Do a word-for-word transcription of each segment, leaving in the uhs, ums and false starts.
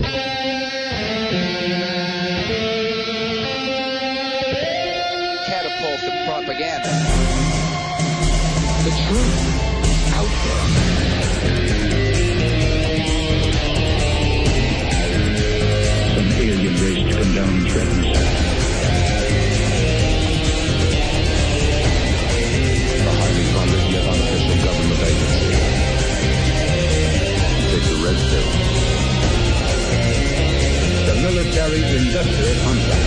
Catapult of propaganda. The truth out there. Some alien race to come down and threaten us. The highly funded yet unofficial government agency. Take the red pill. The military-industrial complex.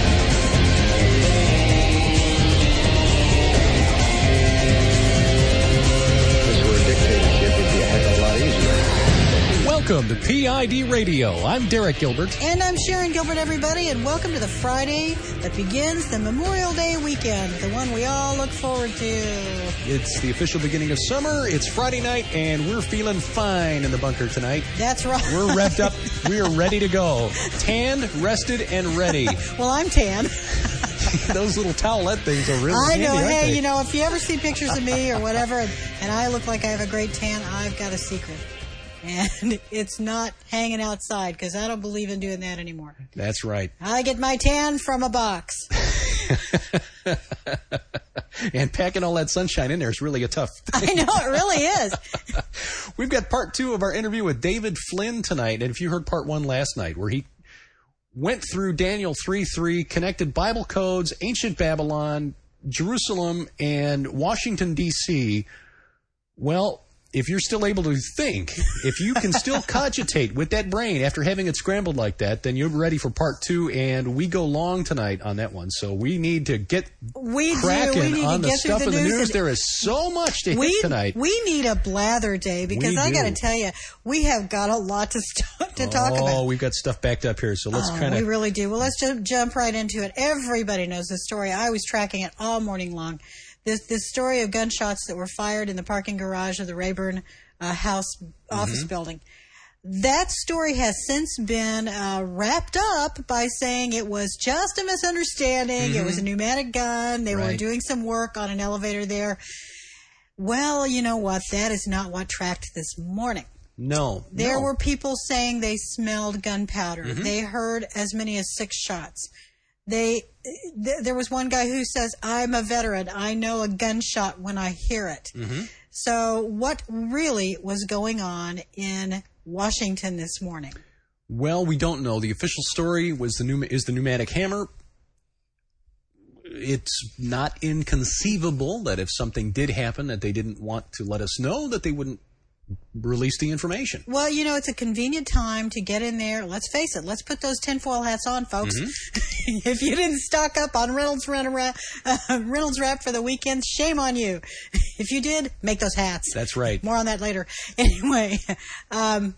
Welcome to P I D Radio. I'm Derek Gilbert. And I'm Sharon Gilbert, everybody, and welcome to the Friday that begins the Memorial Day weekend, the one we all look forward to. It's the official beginning of summer. It's Friday night, and we're feeling fine in the bunker tonight. That's right. We're revved up. We are ready to go. Tanned, rested, and ready. Well, I'm tan. Those little towelette things are really I know. handy, aren't Hey, they? you know, if you ever see pictures of me or whatever, and, and I look like I have a great tan, I've got a secret. And it's not hanging outside, because I don't believe in doing that anymore. That's right. I get my tan from a box. And packing all that sunshine in there is really a tough thing. I know, it really is. We've got part two of our interview with David Flynn tonight. And if you heard part one last night, where he went through Daniel three three, connected Bible codes, ancient Babylon, Jerusalem, and Washington, D C, well, if you're still able to think, if you can still cogitate with that brain after having it scrambled like that, then you're ready for part two, and we go long tonight on that one. So we need to get we cracking do. We need on to the get stuff the in the news. news. There is so much to we, hit tonight. We need a blather day, because We I got to do. tell you, we have got a lot to, st- to talk Oh, about. we've got stuff backed up here, so let's Oh, kind we of... really do. Well, let's just jump right into it. Everybody knows this story. I was tracking it all morning long. This this story of gunshots that were fired in the parking garage of the Rayburn uh, House office Mm-hmm. building. That story has since been uh, wrapped up by saying it was just a misunderstanding. Mm-hmm. It was a pneumatic gun. They were Right. doing some work on an elevator there. Well, you know what? That is not what tracked this morning. No. There no. were people saying they smelled gunpowder. Mm-hmm. They heard as many as six shots. They, th- there was one guy who says, "I'm a veteran. I know a gunshot when I hear it." Mm-hmm. So what really was going on in Washington this morning? Well, we don't know. The official story was the pneum- is the pneumatic hammer. It's not inconceivable that if something did happen that they didn't want to let us know, that they wouldn't release the information. Well, you know, it's a convenient time to get in there. Let's face it. Let's put those tinfoil hats on, folks. Mm-hmm. If you didn't stock up on Reynolds, Rent- uh, Reynolds Wrap for the weekend, shame on you. If you did, make those hats. That's right. More on that later. Anyway, um,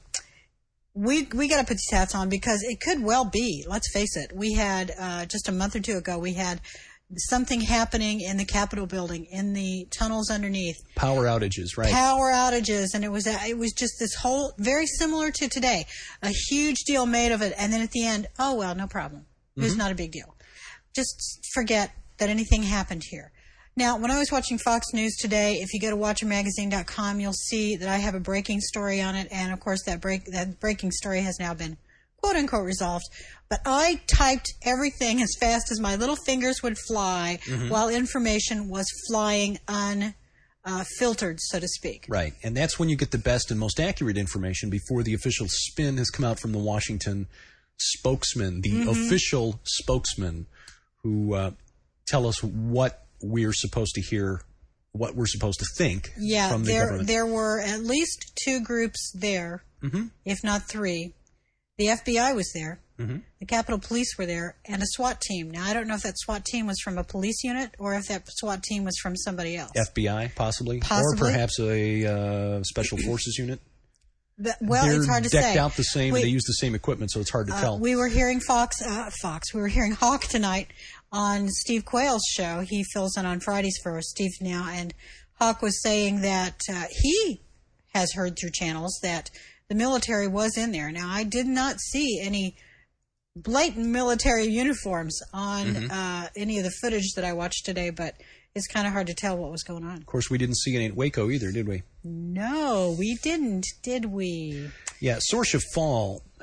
we we got to put these hats on, because it could well be, let's face it, we had, uh, just a month or two ago, we had something happening in the Capitol building, in the tunnels underneath. Power outages, right? Power outages, and it was a, it was just this whole, very similar to today, a huge deal made of it, and then at the end, oh well, no problem. It was Mm-hmm. not a big deal. Just forget that anything happened here. Now, when I was watching Fox News today, if you go to watcher magazine dot com, you'll see that I have a breaking story on it, and of course that break that breaking story has now been quote unquote resolved. But I typed everything as fast as my little fingers would fly, Mm-hmm. while information was flying unfiltered, so to speak. Right. And that's when you get the best and most accurate information before the official spin has come out from the Washington spokesman, the Mm-hmm. official spokesman, who uh, tell us what we're supposed to hear, what we're supposed to think Yeah, from the there government. there were at least two groups there, Mm-hmm. if not three. The F B I was there. Mm-hmm. The Capitol Police were there, and a SWAT team. Now, I don't know if that SWAT team was from a police unit or if that SWAT team was from somebody else. F B I, possibly. Possibly. Or perhaps a uh, special forces unit. But, well, They're it's hard to decked say. out the same, We- they use the same equipment, so it's hard to Uh, tell. we were hearing Fox, uh, Fox. We were hearing Hawk tonight on Steve Quayle's show. He fills in on Fridays for Steve now, and Hawk was saying that uh, he has heard through channels that the military was in there. Now, I did not see any blatant military uniforms on Mm-hmm. uh, any of the footage that I watched today, but it's kind of hard to tell what was going on. Of course, we didn't see any at Waco either, did we? No, we didn't, did we? Yeah, Sorcia Fall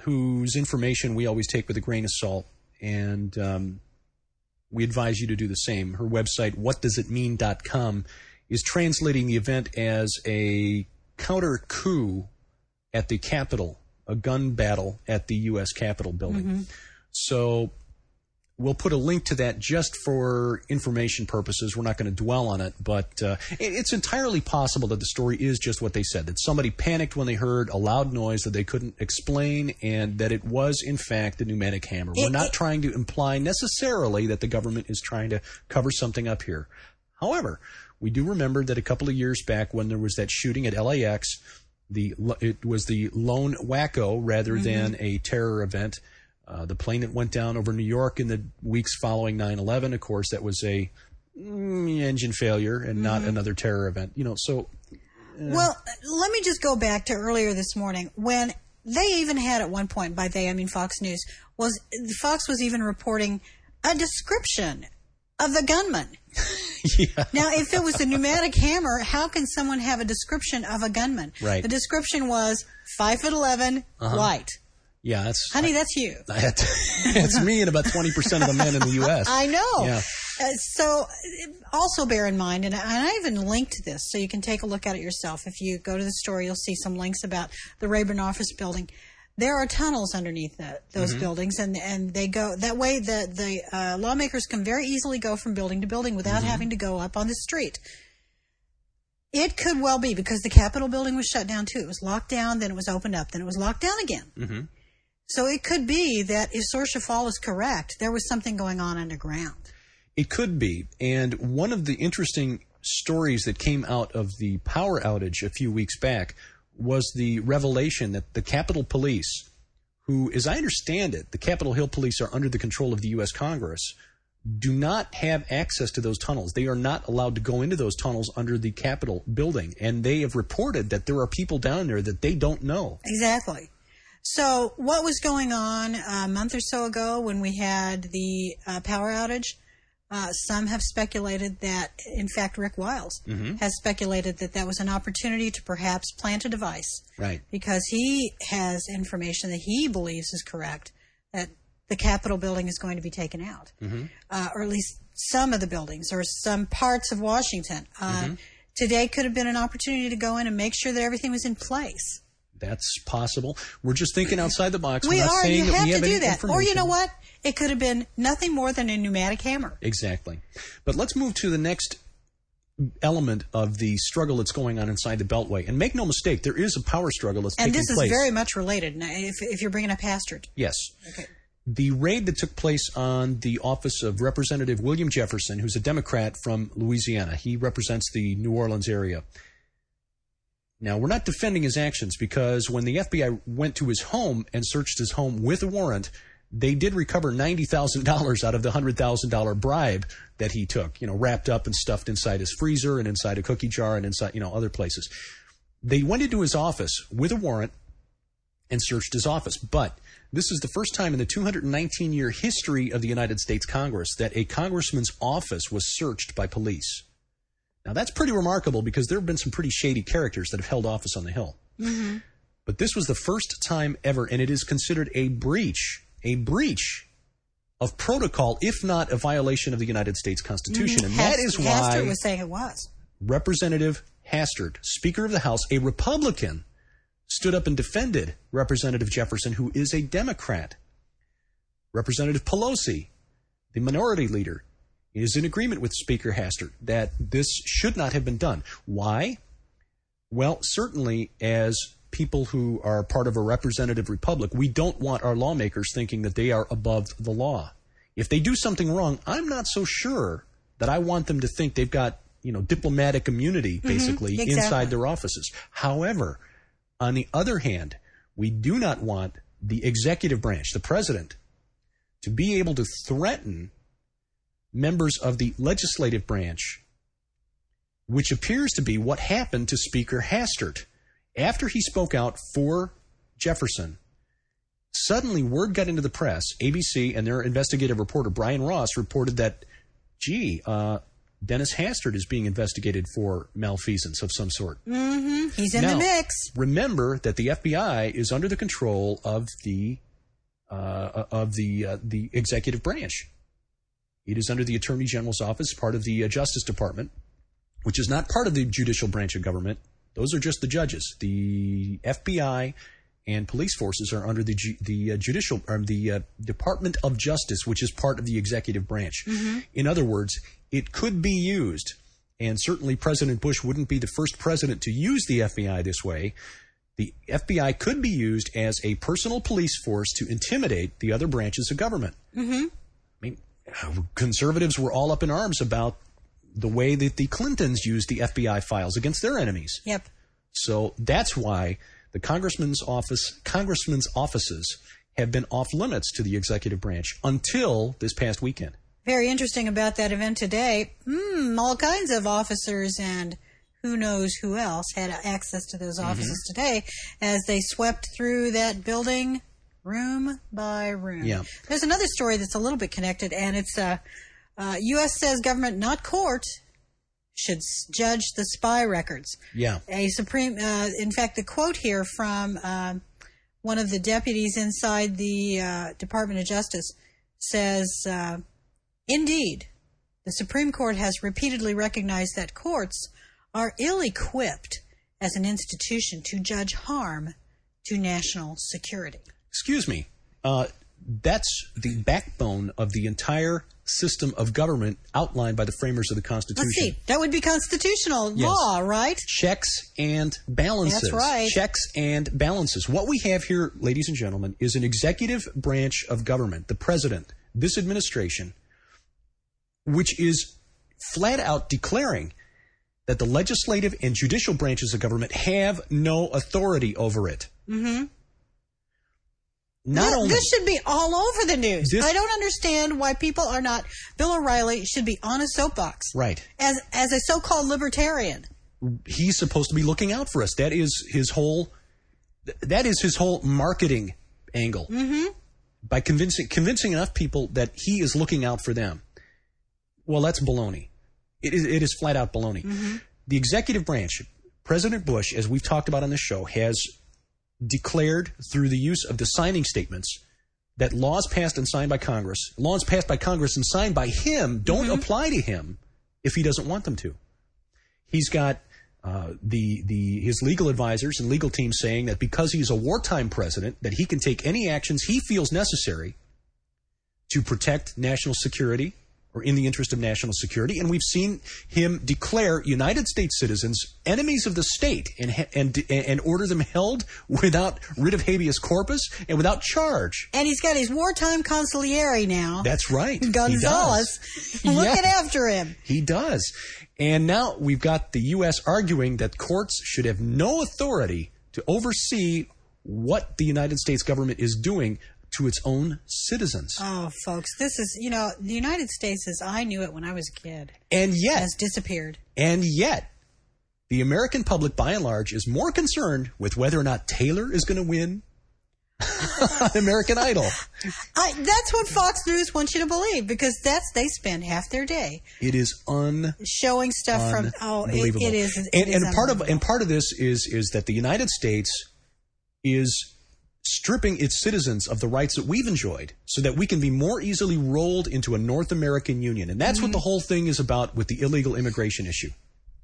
whose information we always take with a grain of salt, and um, we advise you to do the same. Her website, what does it mean dot com, is translating the event as a counter coup at the Capitol, a gun battle at the U S Capitol building. Mm-hmm. So we'll put a link to that just for information purposes. We're not going to dwell on it, but uh, it's entirely possible that the story is just what they said, that somebody panicked when they heard a loud noise that they couldn't explain, and that it was, in fact, the pneumatic hammer. We're not trying to imply necessarily that the government is trying to cover something up here. However, we do remember that a couple of years back when there was that shooting at L A X, the it was the lone wacko rather mm-hmm. than a terror event. Uh, the plane that went down over New York in the weeks following nine eleven, of course, that was a mm, engine failure and mm-hmm. not another terror event. You know, so. Uh, well, let me just go back to earlier this morning when they even had at one point, by they I mean Fox News, was Fox was even reporting a description of the gunman. Yeah. Now, if it was a pneumatic hammer, how can someone have a description of a gunman? Right. The description was five foot eleven, uh-huh. white. Yeah, that's honey. I, that's you. That's me and about twenty percent of the men in the U S I know. Yeah. Uh, so, also bear in mind, and I, and I even linked this, so you can take a look at it yourself. If you go to the story, you'll see some links about the Rayburn office building. There are tunnels underneath the, those mm-hmm. buildings, and and they go that way. The the uh, lawmakers can very easily go from building to building without mm-hmm. having to go up on the street. It could well be because the Capitol building was shut down too. It was locked down, then it was opened up, then it was locked down again. Mm-hmm. So it could be that if Sorshafal is correct, there was something going on underground. It could be, and one of the interesting stories that came out of the power outage a few weeks back was the revelation that the Capitol Police, who, as I understand it, the Capitol Hill Police are under the control of the U S Congress, do not have access to those tunnels. They are not allowed to go into those tunnels under the Capitol building, and they have reported that there are people down there that they don't know. Exactly. So what was going on a month or so ago when we had the uh, power outage? Uh, some have speculated that, in fact, Rick Wiles mm-hmm. has speculated that that was an opportunity to perhaps plant a device. Right. Because he has information that he believes is correct, that the Capitol building is going to be taken out. Mm-hmm. Uh, or at least some of the buildings or some parts of Washington. Uh, mm-hmm. Today could have been an opportunity to go in and make sure that everything was in place. That's possible. We're just thinking outside the box. We We're not are. saying You that have we to have do any that. Or you know information. what? It could have been nothing more than a pneumatic hammer. Exactly. But let's move to the next element of the struggle that's going on inside the Beltway. And make no mistake, there is a power struggle that's and taking place. And this is very much related, if, if you're bringing up Hastert. Yes. Okay. The raid that took place on the office of Representative William Jefferson, who's a Democrat from Louisiana. He represents the New Orleans area. Now, we're not defending his actions because when the F B I went to his home and searched his home with a warrant, they did recover ninety thousand dollars out of the one hundred thousand dollars bribe that he took, you know, wrapped up and stuffed inside his freezer and inside a cookie jar and inside, you know, other places. They went into his office with a warrant and searched his office. But this is the first time in the two hundred nineteen year history of the United States Congress that a congressman's office was searched by police. Now, that's pretty remarkable because there have been some pretty shady characters that have held office on the Hill. Mm-hmm. But this was the first time ever, and it is considered a breach, a breach of protocol, if not a violation of the United States Constitution. Mm-hmm. And that is why Hastert was saying it was. Representative Hastert, Speaker of the House, a Republican, stood up and defended Representative Jefferson, who is a Democrat. Representative Pelosi, the minority leader, is in agreement with Speaker Hastert that this should not have been done. Why? Well, certainly as people who are part of a representative republic, we don't want our lawmakers thinking that they are above the law. If they do something wrong, I'm not so sure that I want them to think they've got, you know, diplomatic immunity, basically, mm-hmm, exactly. inside their offices. However, on the other hand, we do not want the executive branch, the president, to be able to threaten members of the legislative branch, which appears to be what happened to Speaker Hastert. After he spoke out for Jefferson, suddenly word got into the press. A B C and their investigative reporter, Brian Ross, reported that, gee, uh, Dennis Hastert is being investigated for malfeasance of some sort. Mm-hmm. He's in now, the mix. Remember that the F B I is under the control of the uh, of the uh, the executive branch. It is under the Attorney General's office, part of the uh, Justice Department, which is not part of the judicial branch of government. Those are just the judges. The F B I and police forces are under the G- the uh, judicial or the uh, Department of Justice, which is part of the executive branch. Mm-hmm. In other words, it could be used, and certainly President Bush wouldn't be the first president to use the F B I this way. The F B I could be used as a personal police force to intimidate the other branches of government. Mm-hmm. I mean, conservatives were all up in arms about the way that the Clintons used the F B I files against their enemies. Yep. So that's why the congressman's office, congressmen's offices have been off limits to the executive branch until this past weekend. Very interesting about that event today. Mm, all kinds of officers and who knows who else had access to those offices mm-hmm. today as they swept through that building room by room. Yeah. There's another story that's a little bit connected, and it's uh, uh, U S says government, not court, should s- judge the spy records. Yeah. A Supreme, uh, in fact, the quote here from uh, one of the deputies inside the uh, Department of Justice says, uh, indeed, the Supreme Court has repeatedly recognized that courts are ill-equipped as an institution to judge harm to national security. Excuse me. Uh, that's the backbone of the entire system of government outlined by the framers of the Constitution. Let's see. That would be constitutional Yes. law, right? Checks and balances. That's right. Checks and balances. What we have here, ladies and gentlemen, is an executive branch of government, the president, this administration, which is flat out declaring that the legislative and judicial branches of government have no authority over it. Mm-hmm. Not this, only this should be all over the news. This, I don't understand why people are not. Bill O'Reilly should be on a soapbox, right? As as a so-called libertarian, he's supposed to be looking out for us. That is his whole. That is his whole marketing angle. Mm-hmm. By convincing convincing enough people that he is looking out for them. Well, that's baloney. It is it is flat out baloney. Mm-hmm. The executive branch, President Bush, as we've talked about on this show, has declared through the use of the signing statements that laws passed and signed by Congress, laws passed by Congress and signed by him don't mm-hmm. apply to him if he doesn't want them to. He's got uh, the the his legal advisors and legal team saying that because he's a wartime president, that he can take any actions he feels necessary to protect national security or in the interest of national security. And we've seen him declare United States citizens enemies of the state and and and order them held without writ of habeas corpus and without charge. And he's got his wartime consigliere now. That's right. Gonzalez. Looking yeah. after him. He does. And now we've got the U S arguing that courts should have no authority to oversee what the United States government is doing to its own citizens. Oh, folks, this is, you know, the United States as I knew it when I was a kid. And yet. Has disappeared. And yet, the American public, by and large, is more concerned with whether or not Taylor is going to win American Idol. I, that's what Fox News wants you to believe, because that's they spend half their day. It is un showing stuff from oh, it, it is. It and is and part of and part of this is is that the United States is stripping its citizens of the rights that we've enjoyed so that we can be more easily rolled into a North American Union. And that's mm-hmm. what the whole thing is about with the illegal immigration issue.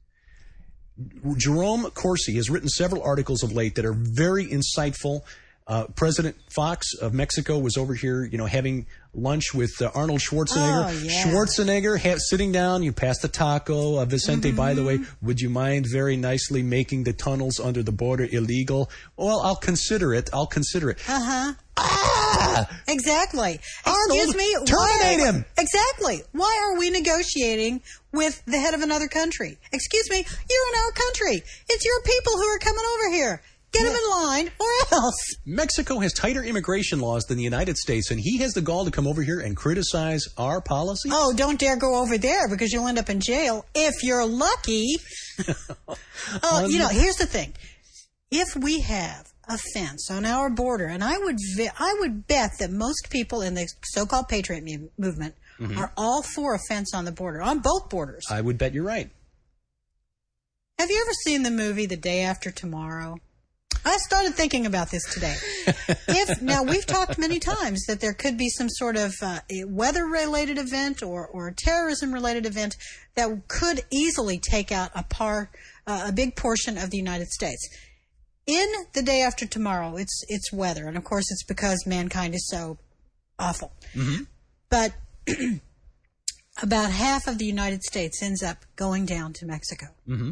Jerome Corsi has written several articles of late that are very insightful. Uh, President Fox of Mexico was over here, you know, having lunch with uh, Arnold Schwarzenegger. Oh, yeah. Schwarzenegger ha- sitting down, you pass the taco. Uh, Vicente, mm-hmm. by the way, would you mind very nicely making the tunnels under the border illegal? Well, I'll consider it. I'll consider it. Uh-huh. Ah! Exactly. Arnold, Excuse me. terminate why, him. Exactly. Why are we negotiating with the head of another country? Excuse me. You're in our country. It's your people who are coming over here. Get him in line or else. Mexico has tighter immigration laws than the United States, and he has the gall to come over here and criticize our policies? Oh, don't dare go over there because you'll end up in jail if you're lucky. Oh, you know, here's the thing. If we have a fence on our border, and I would vi- I would bet that most people in the so-called Patriot mu- movement mm-hmm. are all for a fence on the border, on both borders. I would bet you're right. Have you ever seen the movie The Day After Tomorrow? I started thinking about this today. If now we've talked many times that there could be some sort of uh, weather-related event or, or terrorism-related event that could easily take out a par uh, a big portion of the United States. In The Day After Tomorrow, it's it's weather, and of course it's because mankind is so awful. Mm-hmm. But about half of the United States ends up going down to Mexico. Mm-hmm.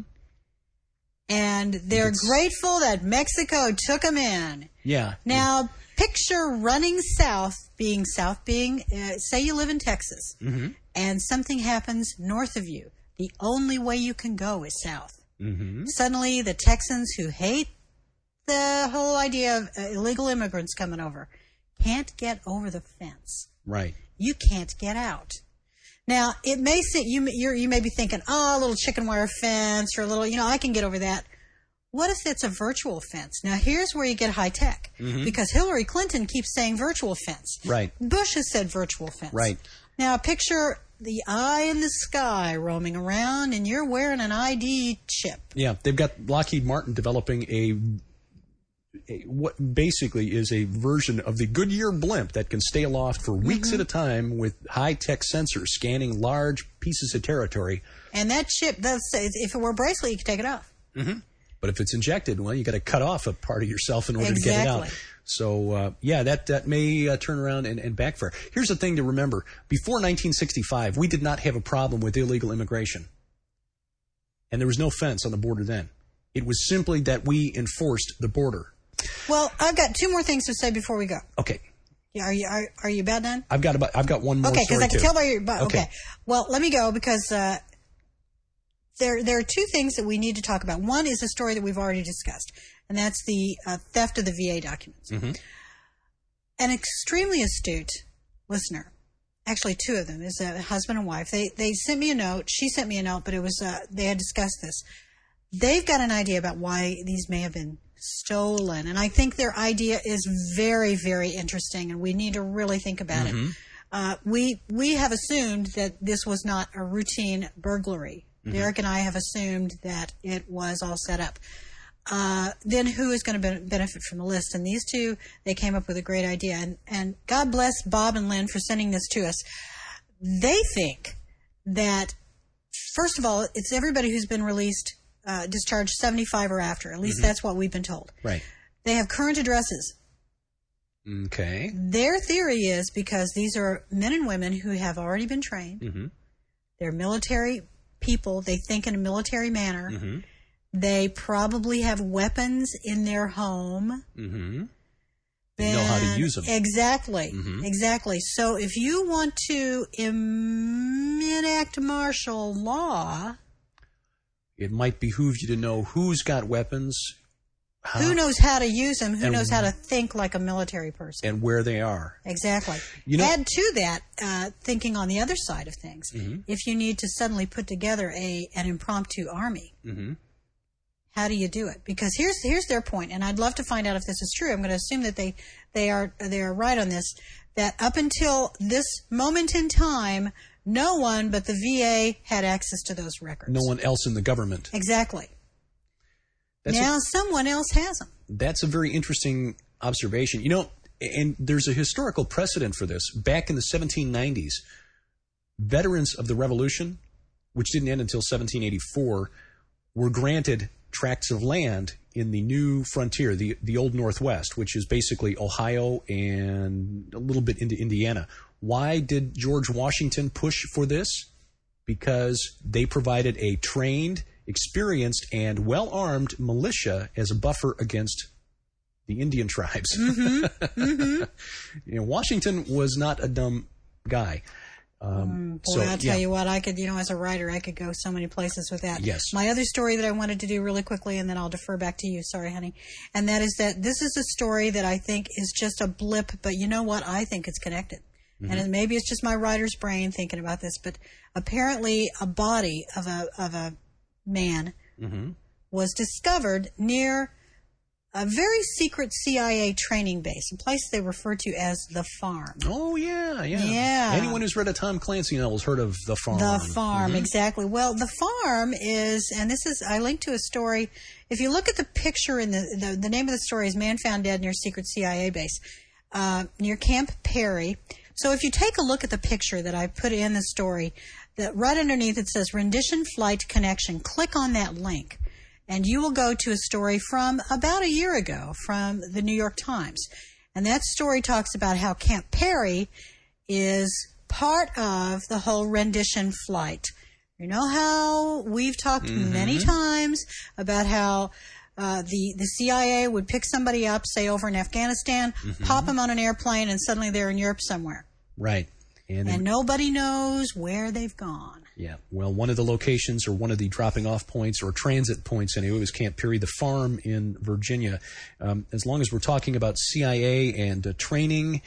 And they're it's, grateful that Mexico took them in. Yeah. Now, picture running south, being south being, uh, say you live in Texas, mm-hmm. and something happens north of you. The only way you can go is south. Mm-hmm. Suddenly, the Texans who hate the whole idea of uh, illegal immigrants coming over can't get over the fence. Right. You can't get out. Now, it may sit, you, you're, you may be thinking, oh, a little chicken wire fence or a little, you know, I can get over that. What if it's a virtual fence? Now, here's where you get high tech, mm-hmm. because Hillary Clinton keeps saying virtual fence. Right. Bush has said virtual fence. Right. Now, picture the eye in the sky roaming around, and you're wearing an I D chip. Yeah, they've got Lockheed Martin developing a what basically is a version of the Goodyear blimp that can stay aloft for weeks mm-hmm. at a time with high-tech sensors scanning large pieces of territory. And that chip, that's, if it were a bracelet, you could take it off. Mm-hmm. But if it's injected, well, you got to cut off a part of yourself in order exactly. to get it out. So, uh, yeah, that, that may uh, turn around and, and backfire. Here's the thing to remember. Before nineteen sixty-five, we did not have a problem with illegal immigration. And there was no fence on the border then. It was simply that we enforced the border. Well, I've got two more things to say before we go. Okay. Yeah, are you are, are you about done? I've got about I've got one more. Okay, because I can too. tell by your. But, okay. okay. Well, let me go because uh, there there are two things that we need to talk about. One is a story that we've already discussed, and that's the uh, theft of the V A documents. Mm-hmm. An extremely astute listener, actually two of them, is a husband and wife. They they sent me a note. She sent me a note, but it was uh, they had discussed this. They've got an idea about why these may have been stolen, and I think their idea is very, very interesting, and we need to really think about mm-hmm. it. Uh, we we have assumed that this was not a routine burglary. Mm-hmm. Derek and I have assumed that it was all set up. Uh, then who is going to be- benefit from the list? And these two, they came up with a great idea, and, and God bless Bob and Lynn for sending this to us. They think that, first of all, it's everybody who's been released Uh, discharged seventy-five or after. At least mm-hmm. that's what we've been told. Right. They have current addresses. Okay. Their theory is because these are men and women who have already been trained. Mm-hmm. They're military people. They think in a military manner. Mm-hmm. They probably have weapons in their home. Mm-hmm. They know how to use them. Exactly. Mm-hmm. Exactly. So if you want to em- enact martial law, it might behoove you to know who's got weapons. How, who knows how to use them, who knows how to think like a military person. And where they are. Exactly. You know, add to that, uh, thinking on the other side of things, mm-hmm. if you need to suddenly put together a an impromptu army, mm-hmm. how do you do it? Because here's here's their point, and I'd love to find out if this is true. I'm going to assume that they, they are they are right on this, that up until this moment in time, no one but the V A had access to those records. No one else in the government. Exactly. That's now a, someone else has them. That's a very interesting observation. You know, and there's a historical precedent for this. Back in the seventeen nineties, veterans of the Revolution, which didn't end until seventeen eighty-four, were granted tracts of land in the new frontier, the, the old Northwest, which is basically Ohio and a little bit into Indiana. Why did George Washington push for this? Because they provided a trained, experienced, and well-armed militia as a buffer against the Indian tribes. Mm-hmm. Mm-hmm. You know, Washington was not a dumb guy. Um, mm, boy, so, I'll tell yeah. you what, I could, you know, as a writer, I could go so many places with that. Yes. My other story that I wanted to do really quickly, and then I'll defer back to you. Sorry, honey. And that is that this is a story that I think is just a blip, but you know what? I think it's connected. Mm-hmm. And it, maybe it's just my writer's brain thinking about this, but apparently a body of a of a man mm-hmm. was discovered near a very secret C I A training base, a place they refer to as the Farm. Oh, yeah, yeah. Yeah. Anyone who's read a Tom Clancy novel has heard of the Farm. The Farm, mm-hmm. exactly. Well, the Farm is, and this is, I linked to a story. If you look at the picture in the, the, the name of the story is Man Found Dead Near Secret C I A Base, uh, near Camp Perry. So if you take a look at the picture that I put in the story, that right underneath it says Rendition Flight Connection. Click on that link, and you will go to a story from about a year ago from the New York Times. And that story talks about how Camp Perry is part of the whole rendition flight. You know how we've talked mm-hmm. many times about how uh, the, the C I A would pick somebody up, say, over in Afghanistan, mm-hmm. pop them on an airplane, and suddenly they're in Europe somewhere. Right. And, and nobody knows where they've gone. Yeah. Well, one of the locations or one of the dropping off points or transit points anyway was Camp Perry, the Farm in Virginia. Um, as long as we're talking about C I A and uh, training,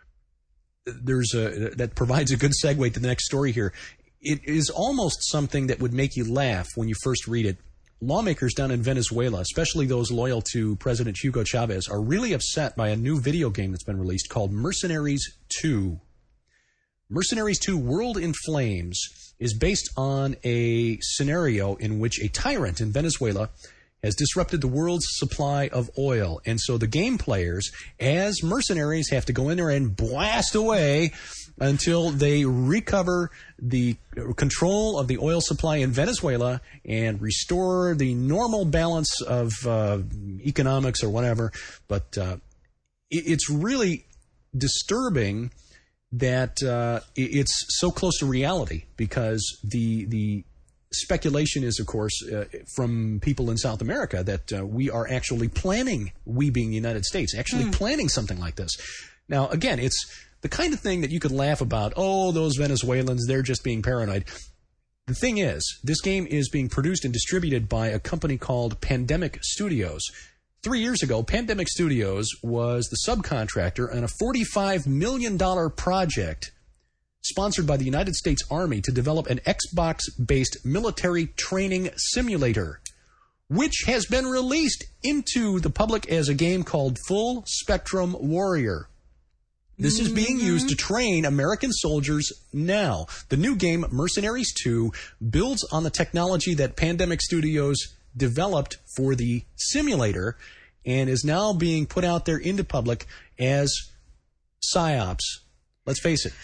there's a that provides a good segue to the next story here. It is almost something that would make you laugh when you first read it. Lawmakers down in Venezuela, especially those loyal to President Hugo Chavez, are really upset by a new video game that's been released called Mercenaries two. Mercenaries two World in Flames is based on a scenario in which a tyrant in Venezuela has disrupted the world's supply of oil. And so the game players, as mercenaries, have to go in there and blast away until they recover the control of the oil supply in Venezuela and restore the normal balance of uh, economics or whatever. But uh, it, it's really disturbing that uh, it's so close to reality, because the the speculation is, of course, uh, from people in South America that uh, we are actually planning, we being the United States, actually mm. planning something like this. Now, again, it's the kind of thing that you could laugh about. Oh, those Venezuelans, they're just being paranoid. The thing is, this game is being produced and distributed by a company called Pandemic Studios. Three years ago, Pandemic Studios was the subcontractor on a forty-five million dollars project sponsored by the United States Army to develop an Xbox-based military training simulator, which has been released into the public as a game called Full Spectrum Warrior. This is being used to train American soldiers now. The new game, Mercenaries two, builds on the technology that Pandemic Studios developed for the simulator and is now being put out there into public as PsyOps. Let's face it.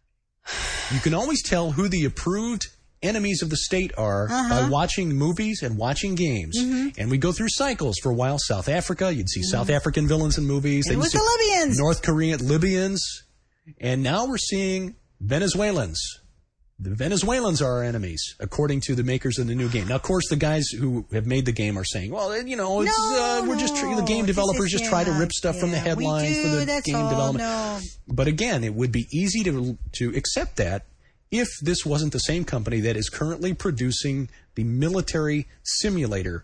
You can always tell who the approved enemies of the state are uh-huh. by watching movies and watching games. Mm-hmm. And we go through cycles. For a while, South Africa, you'd see mm-hmm. South African villains in movies. It was the Libyans. North Korean, Libyans. And now we're seeing Venezuelans. The Venezuelans are our enemies, according to the makers of the new game. Now, of course, the guys who have made the game are saying, well, you know, it's, no, uh, we're no. just tr- the game developers just, just try to rip stuff yeah, from the headlines we do, for the that's game all, development. No. But again, it would be easy to to accept that if this wasn't the same company that is currently producing the military simulator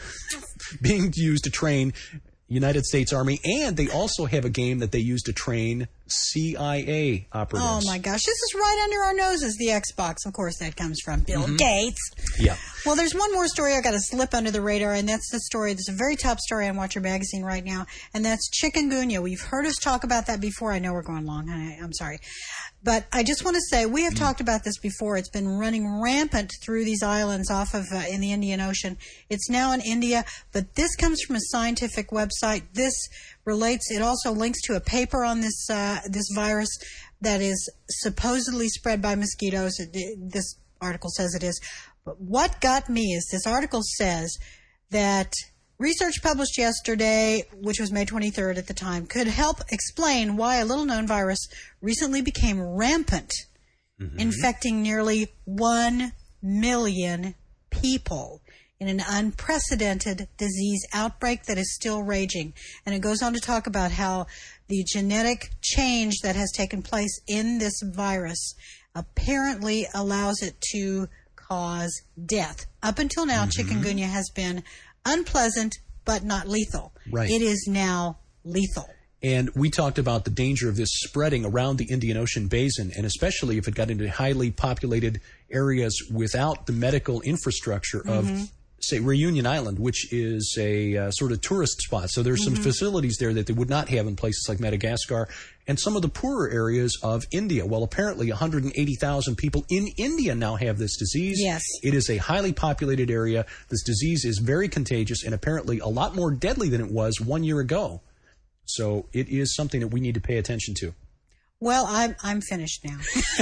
being used to train United States Army, and they also have a game that they use to train C I A operatives. Oh my gosh, this is right under our noses, the Xbox. Of course, that comes from Bill mm-hmm. Gates. Yeah. Well, there's one more story I got to slip under the radar, and that's the story. That's a very top story on Watcher Magazine right now, and that's chikungunya. We've heard us talk about that before. I know we're going long. I, I'm sorry. But I just want to say, we have mm. talked about this before. It's been running rampant through these islands off of uh, in the Indian Ocean. It's now in India, but this comes from a scientific website. This relates, it also links to a paper on this uh, this virus that is supposedly spread by mosquitoes. It, it, this article says it is. But what got me is this article says that research published yesterday, which was May twenty-third at the time, could help explain why a little-known virus recently became rampant, mm-hmm. infecting nearly one million people in an unprecedented disease outbreak that is still raging. And it goes on to talk about how the genetic change that has taken place in this virus apparently allows it to cause death. Up until now, mm-hmm. chikungunya has been unpleasant, but not lethal. Right. It is now lethal. And we talked about the danger of this spreading around the Indian Ocean basin, and especially if it got into highly populated areas without the medical infrastructure of mm-hmm. say, Reunion Island, which is a uh, sort of tourist spot. So there's some facilities there that they would not have in places like Madagascar and some of the poorer areas of India. Well, apparently one hundred eighty thousand people in India now have this disease. Yes. It is a highly populated area. This disease is very contagious and apparently a lot more deadly than it was one year ago. So it is something that we need to pay attention to. Well, I'm I'm finished now.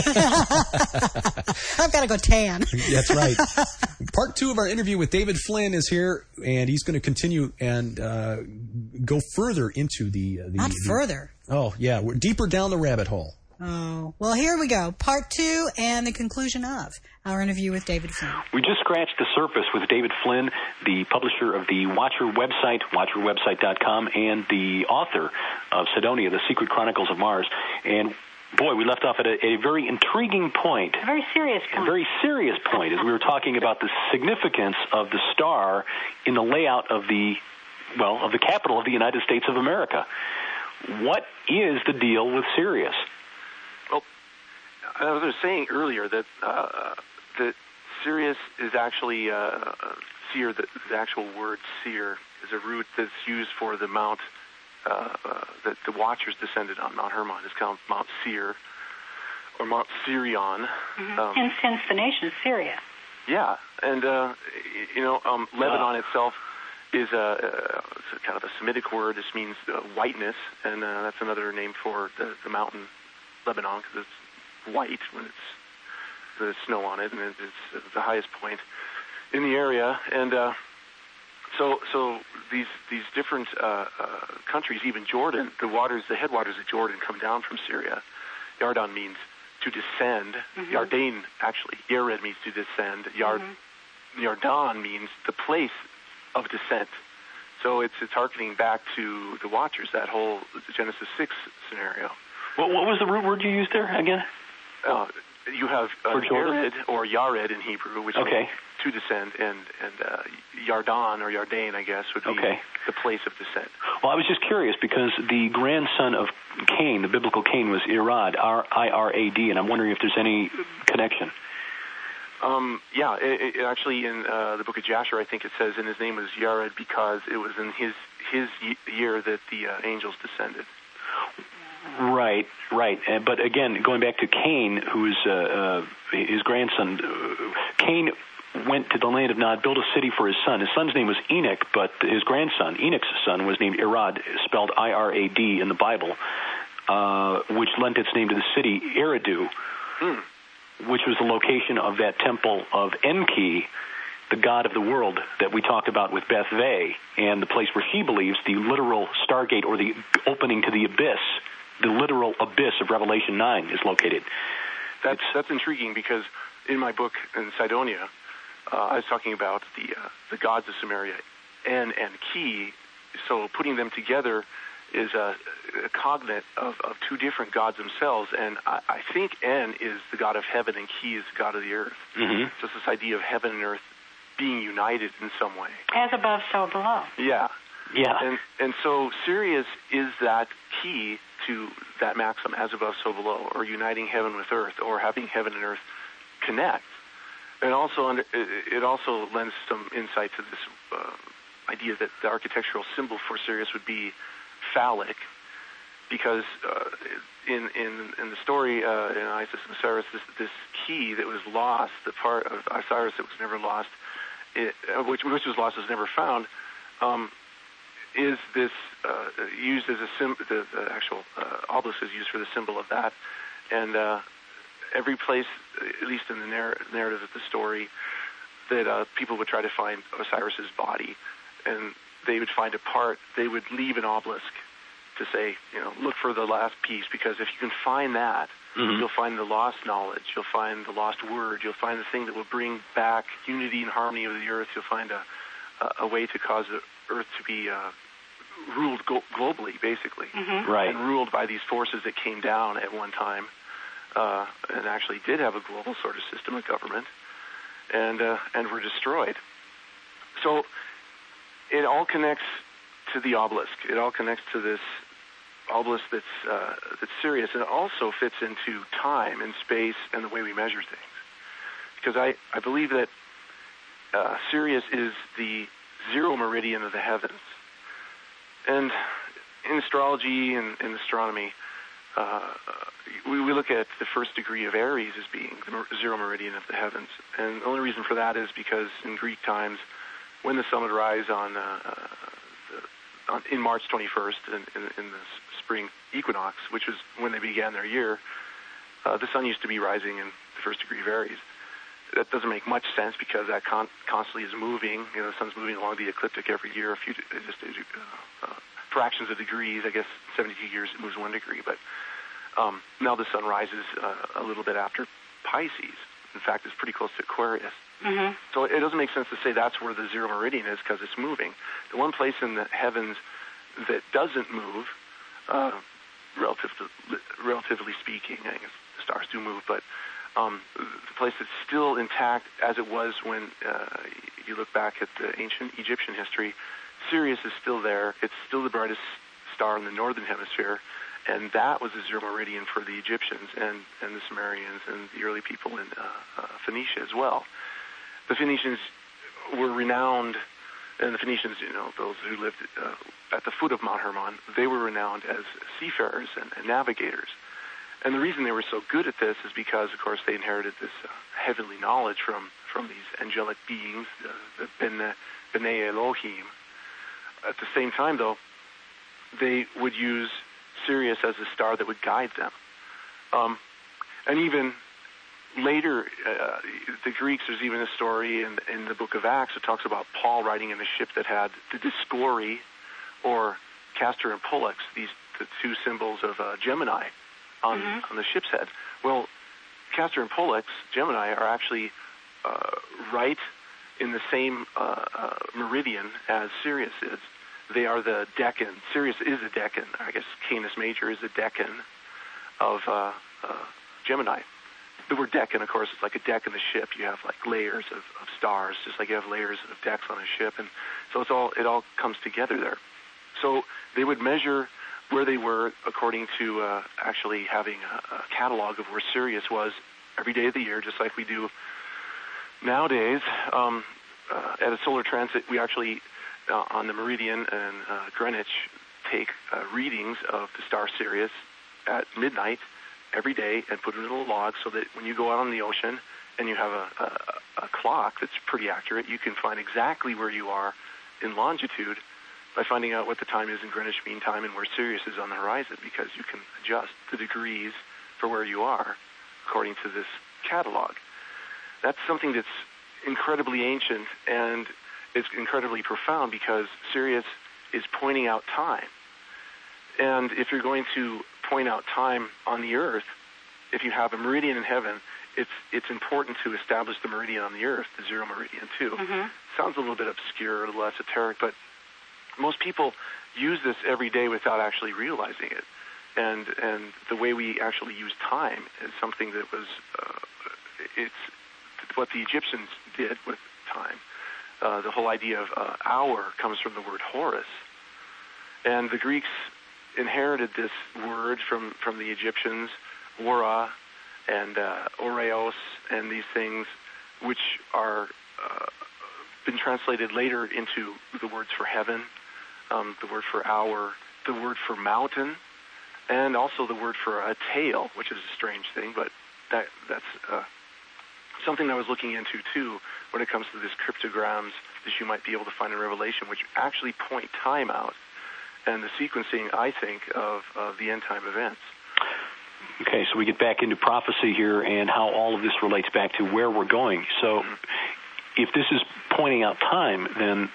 I've got to go tan. That's right. Part two of our interview with David Flynn is here, and he's going to continue and uh, go further into the... Uh, the Not the, further. Oh, yeah. We're deeper down the rabbit hole. Oh, well, here we go. Part two and the conclusion of our interview with David Flynn. We just scratched the surface with David Flynn, the publisher of the Watcher website, watcher website dot com, and the author of Cydonia, The Secret Chronicles of Mars. And, boy, we left off at a, a very intriguing point. A very serious point. A very serious point, as we were talking about the significance of the star in the layout of the, well, of the capital of the United States of America. What is the deal with Sirius? I was saying earlier that uh, that Sirius is actually uh, uh, seer. The, the actual word seer is a root that's used for the mount uh, uh, that the Watchers descended on. Mount Hermon is called Mount Seir or Mount Sirion. Mm-hmm. Um, hence, hence the nation Syria. Yeah, and uh, you know, um, Lebanon itself is a, uh, it's a kind of a Semitic word. This means uh, whiteness, and uh, that's another name for the, the mountain Lebanon because it's white when it's the snow on it, and it's the highest point in the area. And uh, so, so these these different uh, uh, countries, even Jordan, the waters, the headwaters of Jordan, come down from Syria. Yardan means to descend. Mm-hmm. Yardain, actually, Yared means to descend. Yard, mm-hmm. Yardan means the place of descent. So it's it's harkening back to the Watchers, that whole Genesis six scenario. What, what was the root word you used there again? Uh, you have uh, Yared or Yared in Hebrew, which okay. means to descend, and and uh, Yardan or Yardain, I guess, would be okay. the place of descent. Well, I was just curious because the grandson of Cain, the biblical Cain, was Irad, R I R A D, and I'm wondering if there's any connection. Um, yeah, it, it actually in uh, the book of Jasher, I think it says, and his name was Yared because it was in his his year that the uh, angels descended. Right, right. Uh, but again, going back to Cain, who is uh, uh, his grandson, uh, Cain went to the land of Nod, built a city for his son. His son's name was Enoch, but his grandson, Enoch's son, was named Irad, spelled I R A D in the Bible, uh, which lent its name to the city Eridu, hmm. which was the location of that temple of Enki, the god of the world that we talked about with Beth Vey, and the place where she believes the literal Stargate or the opening to the abyss, the literal abyss of Revelation nine is located. That's that's intriguing because in my book in Cydonia, uh, I was talking about the uh, the gods of Samaria, En and Ki. So putting them together is a, a cognate of, of two different gods themselves, and I, I think En is the god of heaven and Ki is the god of the earth. Mm-hmm. So it's this idea of heaven and earth being united in some way. As above, so below. Yeah. Yeah. And and so Sirius is that key to that maxim, as above, so below, or uniting heaven with earth, or having heaven and earth connect. And also, under, it also lends some insight to this uh, idea that the architectural symbol for Sirius would be phallic, because uh, in in in the story uh, in Isis and Osiris, this this key that was lost, the part of Osiris that was never lost, it, uh, which which was lost was never found. Um, is this uh, used as a sim- the, the actual uh, obelisk is used for the symbol of that, and uh, every place, at least in the narr- narrative of the story, that uh, people would try to find Osiris's body, and they would find a part, they would leave an obelisk to say, you know, look for the last piece, because if you can find that, mm-hmm. you'll find the lost knowledge, you'll find the lost word, you'll find the thing that will bring back unity and harmony of the earth, you'll find a, a, a way to cause the earth to be uh, ruled go- globally, basically, mm-hmm. right, and ruled by these forces that came down at one time, uh, and actually did have a global sort of system of government, and uh, and were destroyed. So it all connects to the obelisk. It all connects to this obelisk that's uh, that's Sirius, and it also fits into time and space and the way we measure things. Because I, I believe that uh, Sirius is the zero meridian of the heavens. And in astrology and in astronomy, uh, we, we look at the first degree of Aries as being the mer- zero meridian of the heavens. And the only reason for that is because in Greek times, when the sun would rise on, uh, the, on in March twenty-first in, in, in the spring equinox, which was when they began their year, uh, the sun used to be rising in the first degree of Aries. That doesn't make much sense because that con- constantly is moving. You know, the sun's moving along the ecliptic every year, a few, just uh, uh, fractions of degrees. I guess seventy-two years it moves one degree. But um, now the sun rises uh, a little bit after Pisces. In fact, it's pretty close to Aquarius. Mm-hmm. So it doesn't make sense to say that's where the zero meridian is because it's moving. The one place in the heavens that doesn't move, uh, relative to, relatively speaking, I guess the stars do move, but um, the place that's still intact as it was when uh, you look back at the ancient Egyptian history, Sirius is still there. It's still the brightest star in the northern hemisphere, and that was the zero meridian for the Egyptians and, and the Sumerians and the early people in uh, uh, Phoenicia as well. The Phoenicians were renowned, and the Phoenicians, you know, those who lived uh, at the foot of Mount Hermon, they were renowned as seafarers and, and navigators. And the reason they were so good at this is because, of course, they inherited this uh, heavenly knowledge from, from these angelic beings, uh, the Bene, Bene Elohim. At the same time, though, they would use Sirius as a star that would guide them. Um, and even later, uh, the Greeks, there's even a story in, in the book of Acts that talks about Paul riding in a ship that had the Discouri, or Castor and Pollux, these the two symbols of uh, Gemini on, mm-hmm. on the ship's head. Well, Castor and Pollux, Gemini, are actually uh, right in the same uh, uh, meridian as Sirius is. They are the decan. Sirius is a decan. I guess Canis Major is a decan of uh, uh, Gemini. The word decan, of course, is like a deck in the ship. You have like layers of, of stars, just like you have layers of decks on a ship, and so it's all it all comes together there. So they would measure where they were according to uh, actually having a, a catalog of where Sirius was every day of the year, just like we do nowadays. Um, uh, at a solar transit, we actually uh, on the meridian and uh, Greenwich take uh, readings of the star Sirius at midnight every day and put it in a log so that when you go out on the ocean and you have a, a, a clock that's pretty accurate, you can find exactly where you are in longitude by finding out what the time is in Greenwich Mean Time and where Sirius is on the horizon, because you can adjust the degrees for where you are according to this catalog. That's something that's incredibly ancient, and it's incredibly profound because Sirius is pointing out time. And if you're going to point out time on the earth, if you have a meridian in heaven, it's it's important to establish the meridian on the earth, the zero meridian too. Mm-hmm. Sounds a little bit obscure, a little esoteric, but most people use this every day without actually realizing it. And and the way we actually use time is something that was, uh, it's what the Egyptians did with time. Uh, the whole idea of uh, hour comes from the word Horus. And the Greeks inherited this word from, from the Egyptians, Hora and uh, Oreos, and these things, which are uh, been translated later into the words for heaven, um, the word for hour, the word for mountain, and also the word for a tail, which is a strange thing, but that that's uh, something I was looking into too when it comes to these cryptograms that you might be able to find in Revelation, which actually point time out and the sequencing, I think, of, of the end-time events. Okay, so we get back into prophecy here and how all of this relates back to where we're going. So mm-hmm. if this is pointing out time, then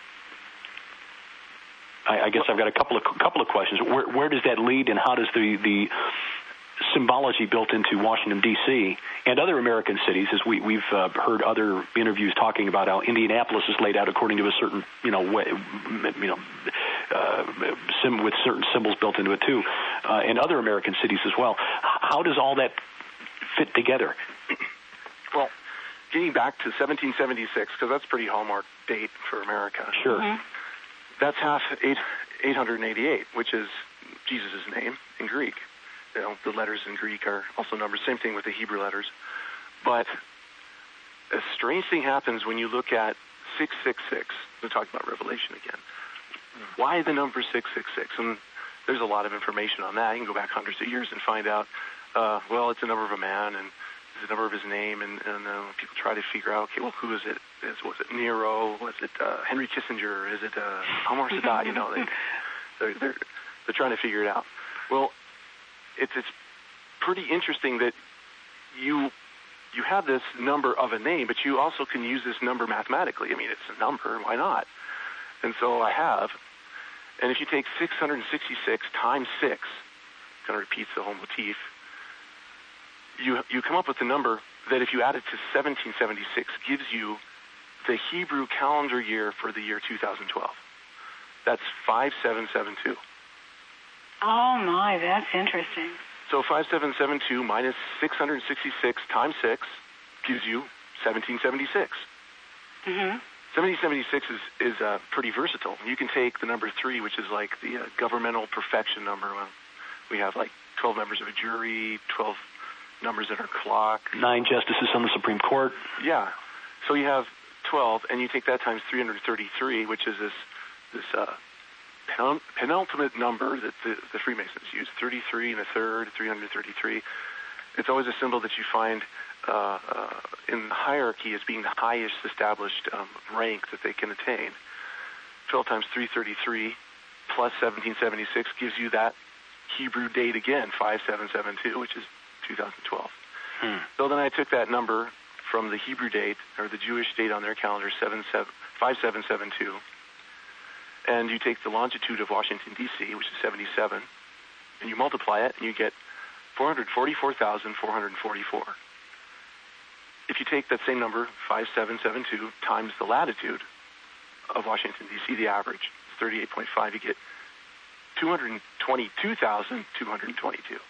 I, I guess I've got a couple of couple of questions. Where, where does that lead, and how does the, the symbology built into Washington, D C and other American cities, as we, we've uh, heard other interviews talking about how Indianapolis is laid out according to a certain, you know, way, you know, uh, sim, with certain symbols built into it too, uh, and other American cities as well. How does all that fit together? Well, getting back to seventeen seventy-six, because that's a pretty hallmark date for America. Sure. Mm-hmm. That's half eight, eight hundred eighty-eight, which is Jesus' name in Greek. You know, the letters in Greek are also numbers. Same thing with the Hebrew letters. But a strange thing happens when you look at six six six. We're talking about Revelation again. Why the number six six six? And there's a lot of information on that. You can go back hundreds of years and find out, uh, well, it's the number of a man, and it's the number of his name, and, and uh, people try to figure out, okay, well, who is it? Is, was it Nero? Was it uh, Henry Kissinger? Is it uh, Anwar Sadat? You know, they, they're, they're, they're trying to figure it out. Well, it's, it's pretty interesting that you you have this number of a name, but you also can use this number mathematically. I mean, it's a number. Why not? And so I have. And if you take six hundred sixty-six times six, kind of repeats the whole motif, you you come up with a number that if you add it to seventeen seventy-six gives you the Hebrew calendar year for the year two thousand twelve. That's five seven seven two. Oh, my, that's interesting. So five seven seven two minus six hundred sixty-six times six gives you seventeen seventy-six. Mm-hmm. seventeen seventy-six is, is uh, pretty versatile. You can take the number three, which is like the uh, governmental perfection number. Well, we have like twelve members of a jury, twelve numbers in our clock. Nine justices on the Supreme Court. Yeah. So you have twelve, and you take that times three hundred thirty-three, which is this this uh, pen- penultimate number that the, the Freemasons use, thirty-three and a third, three hundred thirty-three. It's always a symbol that you find uh, uh, in the hierarchy as being the highest established um, rank that they can attain. twelve times three hundred thirty-three plus seventeen seventy-six gives you that Hebrew date again, five seven seven two, which is two thousand twelve. Hmm. So then I took that number from the Hebrew date, or the Jewish date on their calendar, five seven seven two, and you take the longitude of Washington, D C, which is seventy-seven, and you multiply it, and you get four hundred forty-four thousand four hundred forty-four. If you take that same number, five seven seven two, times the latitude of Washington, D C, the average, thirty-eight point five, you get two hundred twenty-two thousand two hundred twenty-two.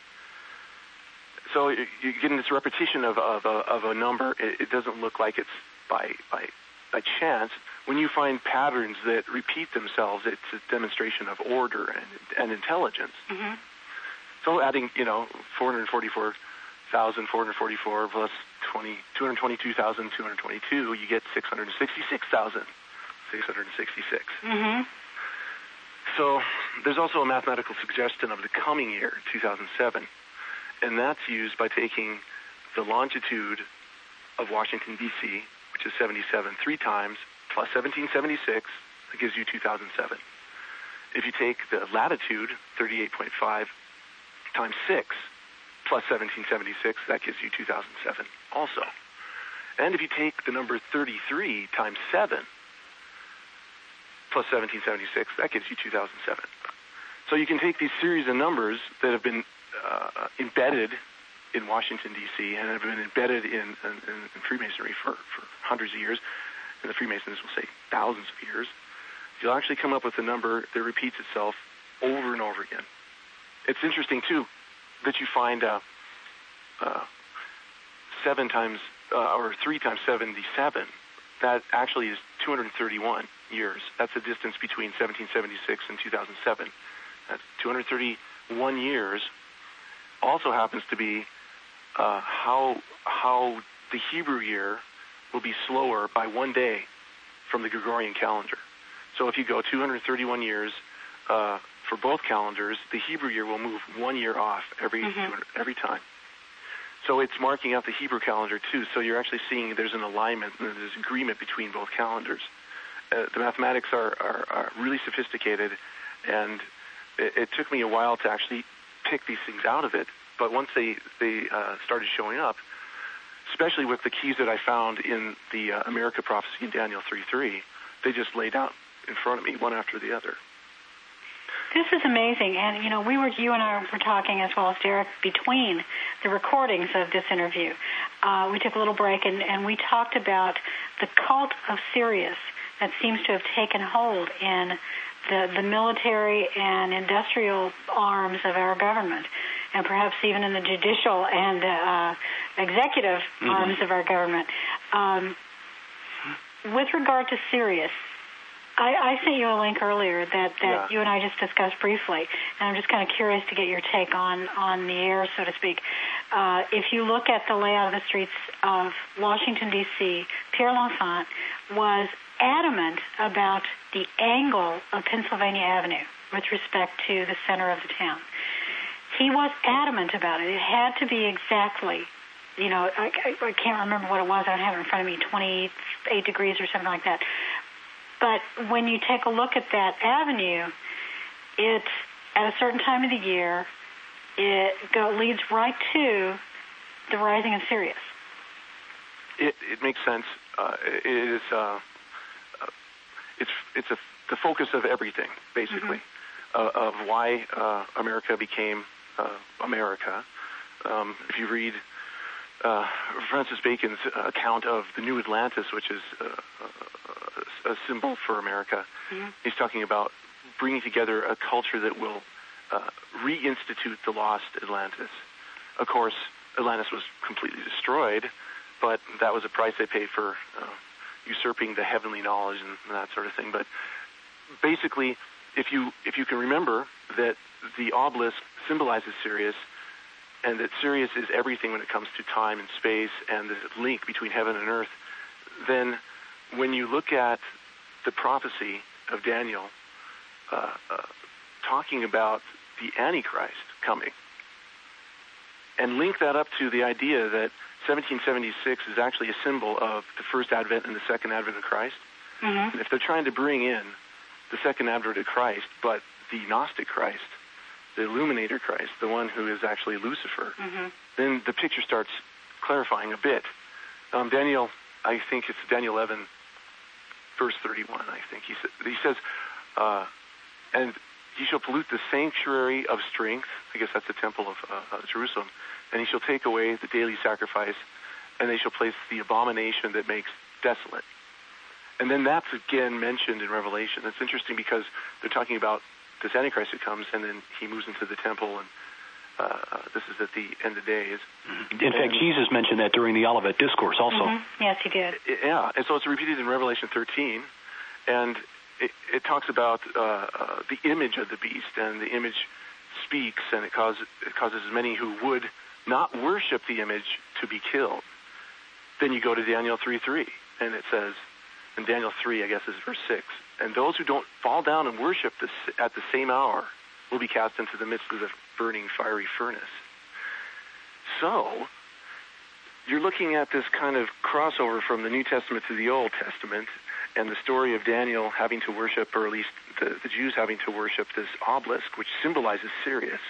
So you get this repetition of, of, of a number. It, it doesn't look like it's by, by, by chance. When you find patterns that repeat themselves, it's a demonstration of order and, and intelligence. Mm-hmm. So adding, you know, four hundred forty-four thousand four hundred forty-four plus two hundred twenty-two thousand two hundred twenty-two, you get six hundred sixty-six thousand six hundred sixty-six. Mm-hmm. So there's also a mathematical suggestion of the coming year, two thousand seven, and that's used by taking the longitude of Washington, D C, which is seventy-seven, three times, plus seventeen seventy-six, that gives you two thousand seven. If you take the latitude, thirty-eight point five, times six, plus seventeen seventy-six, that gives you two thousand seven also. And if you take the number thirty-three times seven, plus seventeen seventy-six, that gives you two thousand seven. So you can take these series of numbers that have been uh, embedded in Washington, D C, and have been embedded in, in, in Freemasonry for, for hundreds of years, and the Freemasons will say thousands of years. You'll actually come up with a number that repeats itself over and over again. It's interesting, too, that you find uh, uh, seven times, uh, or three times seventy-seven. That actually is two hundred thirty-one years. That's the distance between seventeen seventy-six and two thousand seven. That's two hundred thirty-one years. Also happens to be uh, how how the Hebrew year will be slower by one day from the Gregorian calendar. So if you go two hundred thirty-one years uh, for both calendars, the Hebrew year will move one year off every mm-hmm. every time. So it's marking out the Hebrew calendar too. So you're actually seeing there's an alignment, there's agreement between both calendars. Uh, the mathematics are, are, are really sophisticated, and it, it took me a while to actually pick these things out of it. But once they they uh, started showing up, especially with the keys that I found in the uh, America prophecy in Daniel three three, they just laid out in front of me, one after the other. This is amazing, and you know, we were you and I were talking as well as Derek between the recordings of this interview. Uh, we took a little break, and, and we talked about the cult of Sirius that seems to have taken hold in the the military and industrial arms of our government, and perhaps even in the judicial and uh, executive mm-hmm. arms of our government. Um, with regard to Sirius, I, I sent you a link earlier that, that yeah. you and I just discussed briefly, and I'm just kind of curious to get your take on, on the air, so to speak. Uh, if you look at the layout of the streets of Washington, D C, Pierre L'Enfant was adamant about the angle of Pennsylvania Avenue with respect to the center of the town. He was adamant about it. It had to be exactly, you know, I, I, I can't remember what it was. I don't have it in front of me, twenty-eight degrees or something like that. But when you take a look at that avenue, it's at a certain time of the year, it go, leads right to the rising of Sirius. It, it makes sense. Uh, it is. Uh, uh, it's it's a, the focus of everything, basically, mm-hmm. uh, of why uh, America became uh, America. Um, if you read uh, Francis Bacon's account of the New Atlantis, which is uh, a, a symbol for America, mm-hmm. he's talking about bringing together a culture that will uh, reinstitute the lost Atlantis. Of course, Atlantis was completely destroyed, but that was a price they paid for uh, usurping the heavenly knowledge and, and that sort of thing. But basically, if you if you can remember that the obelisk symbolizes Sirius, and that Sirius is everything when it comes to time and space and the link between heaven and earth, then when you look at the prophecy of Daniel uh, uh, talking about the Antichrist coming, and link that up to the idea that seventeen seventy-six is actually a symbol of the first advent and the second advent of Christ. Mm-hmm. And if they're trying to bring in the second advent of Christ, but the Gnostic Christ, the Illuminator Christ, the one who is actually Lucifer, mm-hmm. then the picture starts clarifying a bit. Um, Daniel, I think it's Daniel eleven, verse thirty-one, I think. He, sa- he says, uh, and he shall pollute the sanctuary of strength. I guess that's the temple of uh, uh, Jerusalem. And he shall take away the daily sacrifice, and they shall place the abomination that makes desolate. And then that's again mentioned in Revelation. It's interesting because they're talking about this Antichrist who comes, and then he moves into the temple, and uh, this is at the end of days. Mm-hmm. In fact, Jesus mentioned that during the Olivet Discourse also. Mm-hmm. Yes, he did. Yeah, and so it's repeated in Revelation thirteen, and it, it talks about uh, uh, the image of the beast, and the image speaks, and it causes, it causes many who would not worship the image to be killed. Then you go to Daniel three three, and it says, in Daniel three, I guess is verse six, and those who don't fall down and worship this at the same hour will be cast into the midst of the burning fiery furnace. So, you're looking at this kind of crossover from the New Testament to the Old Testament, and the story of Daniel having to worship, or at least the, the Jews having to worship this obelisk, which symbolizes Sirius,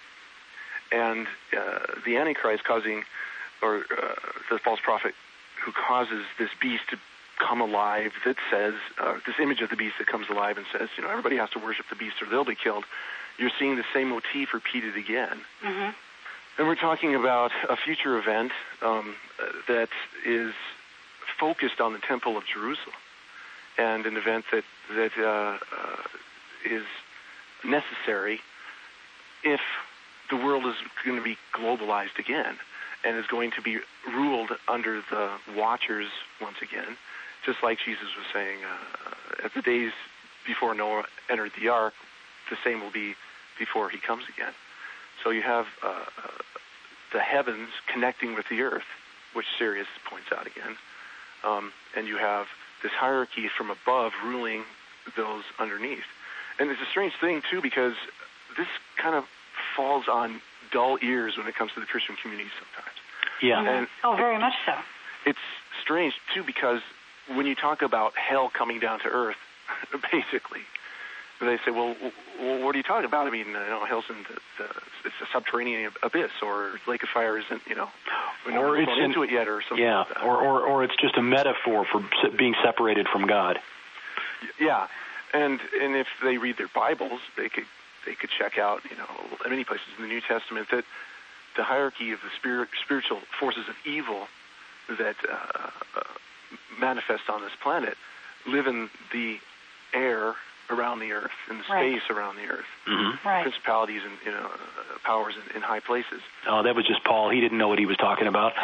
and uh, the Antichrist causing, or uh, the false prophet who causes this beast to come alive, that says, uh, this image of the beast that comes alive and says, you know, everybody has to worship the beast or they'll be killed. You're seeing the same motif repeated again. Mm-hmm. And we're talking about a future event um, that is focused on the Temple of Jerusalem, and an event that, that uh, uh, is necessary if the world is going to be globalized again and is going to be ruled under the watchers once again, just like Jesus was saying, uh, at the days before Noah entered the ark, the same will be before he comes again. So you have uh, the heavens connecting with the earth, which Sirius points out again, um, and you have this hierarchy from above ruling those underneath. And it's a strange thing, too, because this kind of falls on dull ears when it comes to the Christian community sometimes. Yeah. Mm-hmm. And oh, very it, much so. It's strange, too, because when you talk about hell coming down to earth, basically, they say, well, w- what are you talking about? I mean, you know, hell's in the, the, it's a subterranean abyss, or lake of fire isn't, you know, we're or not it's into it yet, or something yeah, like that. Or, or, or it's just a metaphor for being separated from God. Yeah, and and if they read their Bibles, they could they could check out, you know, many places in the New Testament that the hierarchy of the spirit, spiritual forces of evil that uh, uh, manifest on this planet live in the air around the earth, in the right. space around the earth. Mm-hmm. Right. Principalities and, you know, uh, powers in, in high places. Oh, that was just Paul. He didn't know what he was talking about.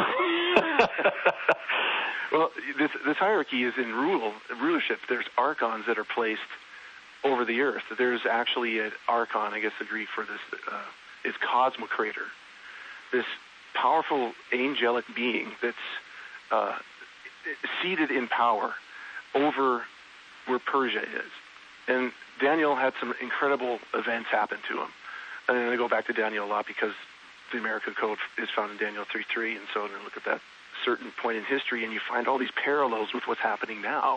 Well, this this hierarchy is in rule rulership. There's archons that are placed over the earth. There's actually an archon, I guess the Greek for this uh, is cosmocrator. This powerful angelic being that's uh, seated in power over where Persia is. And Daniel had some incredible events happen to him. And then I go back to Daniel a lot because the American Code is found in Daniel three three, and so then look at that certain point in history, and you find all these parallels with what's happening now.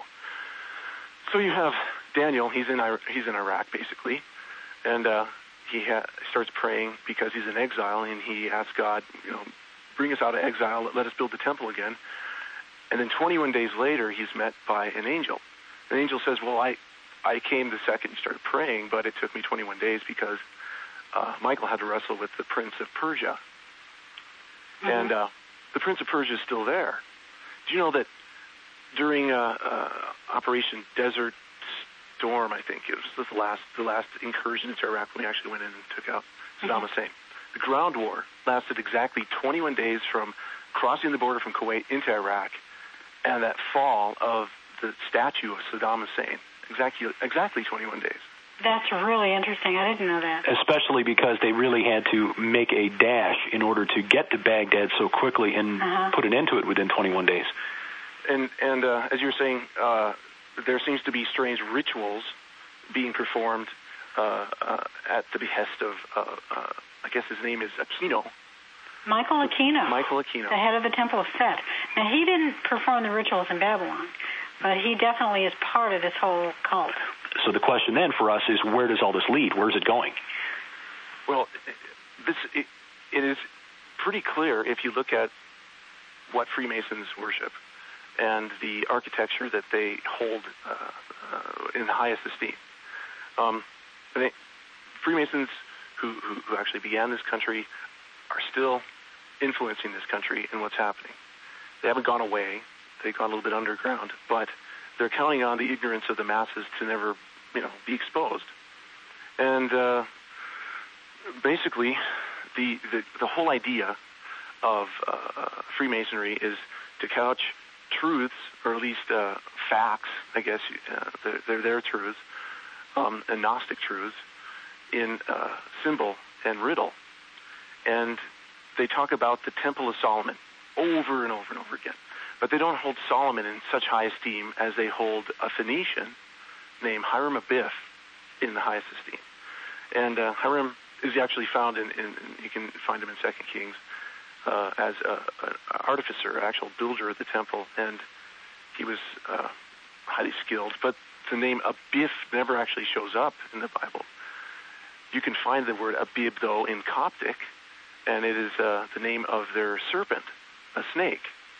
So you have Daniel, he's in he's in Iraq, basically, and uh, he ha- starts praying because he's in exile, and he asks God, you know, bring us out of exile, let us build the temple again. And then twenty-one days later, he's met by an angel. The angel says, well, I, I came the second you started praying, but it took me twenty-one days because uh, Michael had to wrestle with the prince of Persia. Mm-hmm. And uh, the prince of Persia is still there. Do you know that during uh, uh, Operation Desert Storm, I think it was the last the last incursion into Iraq when we actually went in and took out Saddam mm-hmm. Hussein. The ground war lasted exactly twenty-one days from crossing the border from Kuwait into Iraq and that fall of the statue of Saddam Hussein. Exactly, exactly twenty-one days. That's really interesting. I didn't know that. Especially because they really had to make a dash in order to get to Baghdad so quickly and uh-huh. put an end to it within twenty-one days. And and uh, as you were saying, uh, there seems to be strange rituals being performed uh, uh, at the behest of, uh, uh, I guess his name is Aquino. Michael Aquino. Michael Aquino. The head of the Temple of Set. Now, he didn't perform the rituals in Babylon, but he definitely is part of this whole cult. So the question then for us is, where does all this lead? Where's it going? Well, this it, it is pretty clear if you look at what Freemasons worship and the architecture that they hold uh, uh, in the highest esteem. Um, they, Freemasons who, who, who actually began this country are still influencing this country and what's happening. They haven't gone away. They've gone a little bit underground, but they're counting on the ignorance of the masses to never, you know, be exposed. And uh, basically, the, the the whole idea of uh, Freemasonry is to couch truths, or at least uh, facts, I guess, uh, they're, they're their truths, um, and Gnostic truths, in uh, symbol and riddle. And they talk about the Temple of Solomon over and over and over again. But they don't hold Solomon in such high esteem as they hold a Phoenician named Hiram Abiff in the highest esteem. And uh, Hiram is actually found in, in, in, you can find him in Second Kings, uh, as an artificer, an actual builder of the temple, and he was uh, highly skilled. But the name Abiff never actually shows up in the Bible. You can find the word Abib, though, in Coptic, and it is uh, the name of their serpent, a snake.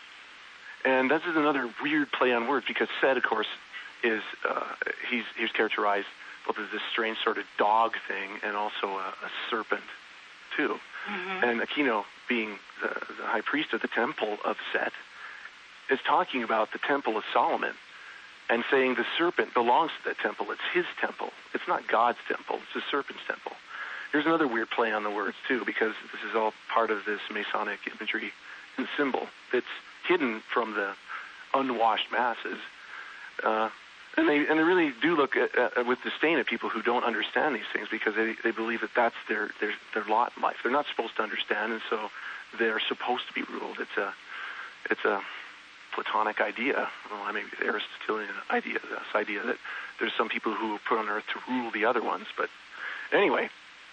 And this is another weird play on words, because Set, of course, is uh, he's he's characterized both as this strange sort of dog thing and also a, a serpent, too. Mm-hmm. And Aquino, being the, the high priest of the temple of Set, is talking about the temple of Solomon and saying the serpent belongs to that temple. It's his temple. It's not God's temple. It's the serpent's temple. Here's another weird play on the words, too, because this is all part of this Masonic imagery and symbol that's hidden from the unwashed masses. Uh, and they and they really do look at, uh, with disdain at people who don't understand these things, because they, they believe that that's their, their, their lot in life. They're not supposed to understand, and so they're supposed to be ruled. It's a it's a Platonic idea. Well, I mean, the Aristotelian idea, this idea that there's some people who are put on earth to rule the other ones. But anyway,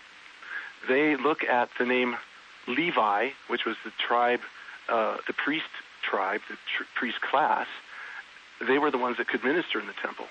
they look at the name Levi, which was the tribe, uh, the priest tribe, the tr- priest class. They were the ones that could minister in the temple.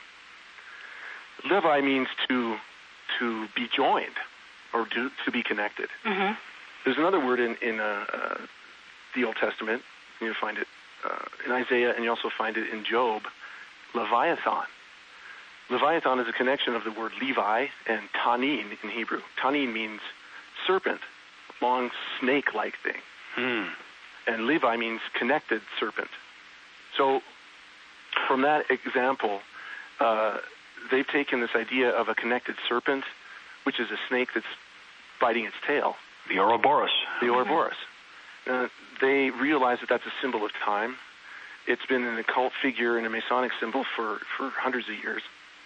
Levi means to to be joined or to, to be connected. Mm-hmm. There's another word in, in uh, uh, the Old Testament. You find it uh, in Isaiah, and you also find it in Job, Leviathan. Leviathan is a connection of the word Levi and Tanin in Hebrew. Tanin means serpent, long snake-like thing. Hmm. And Levi means connected serpent. So from that example, uh, they've taken this idea of a connected serpent, which is a snake that's biting its tail. The Ouroboros. The Ouroboros. Uh, they realize that that's a symbol of time. It's been an occult figure and a Masonic symbol for, for hundreds of years.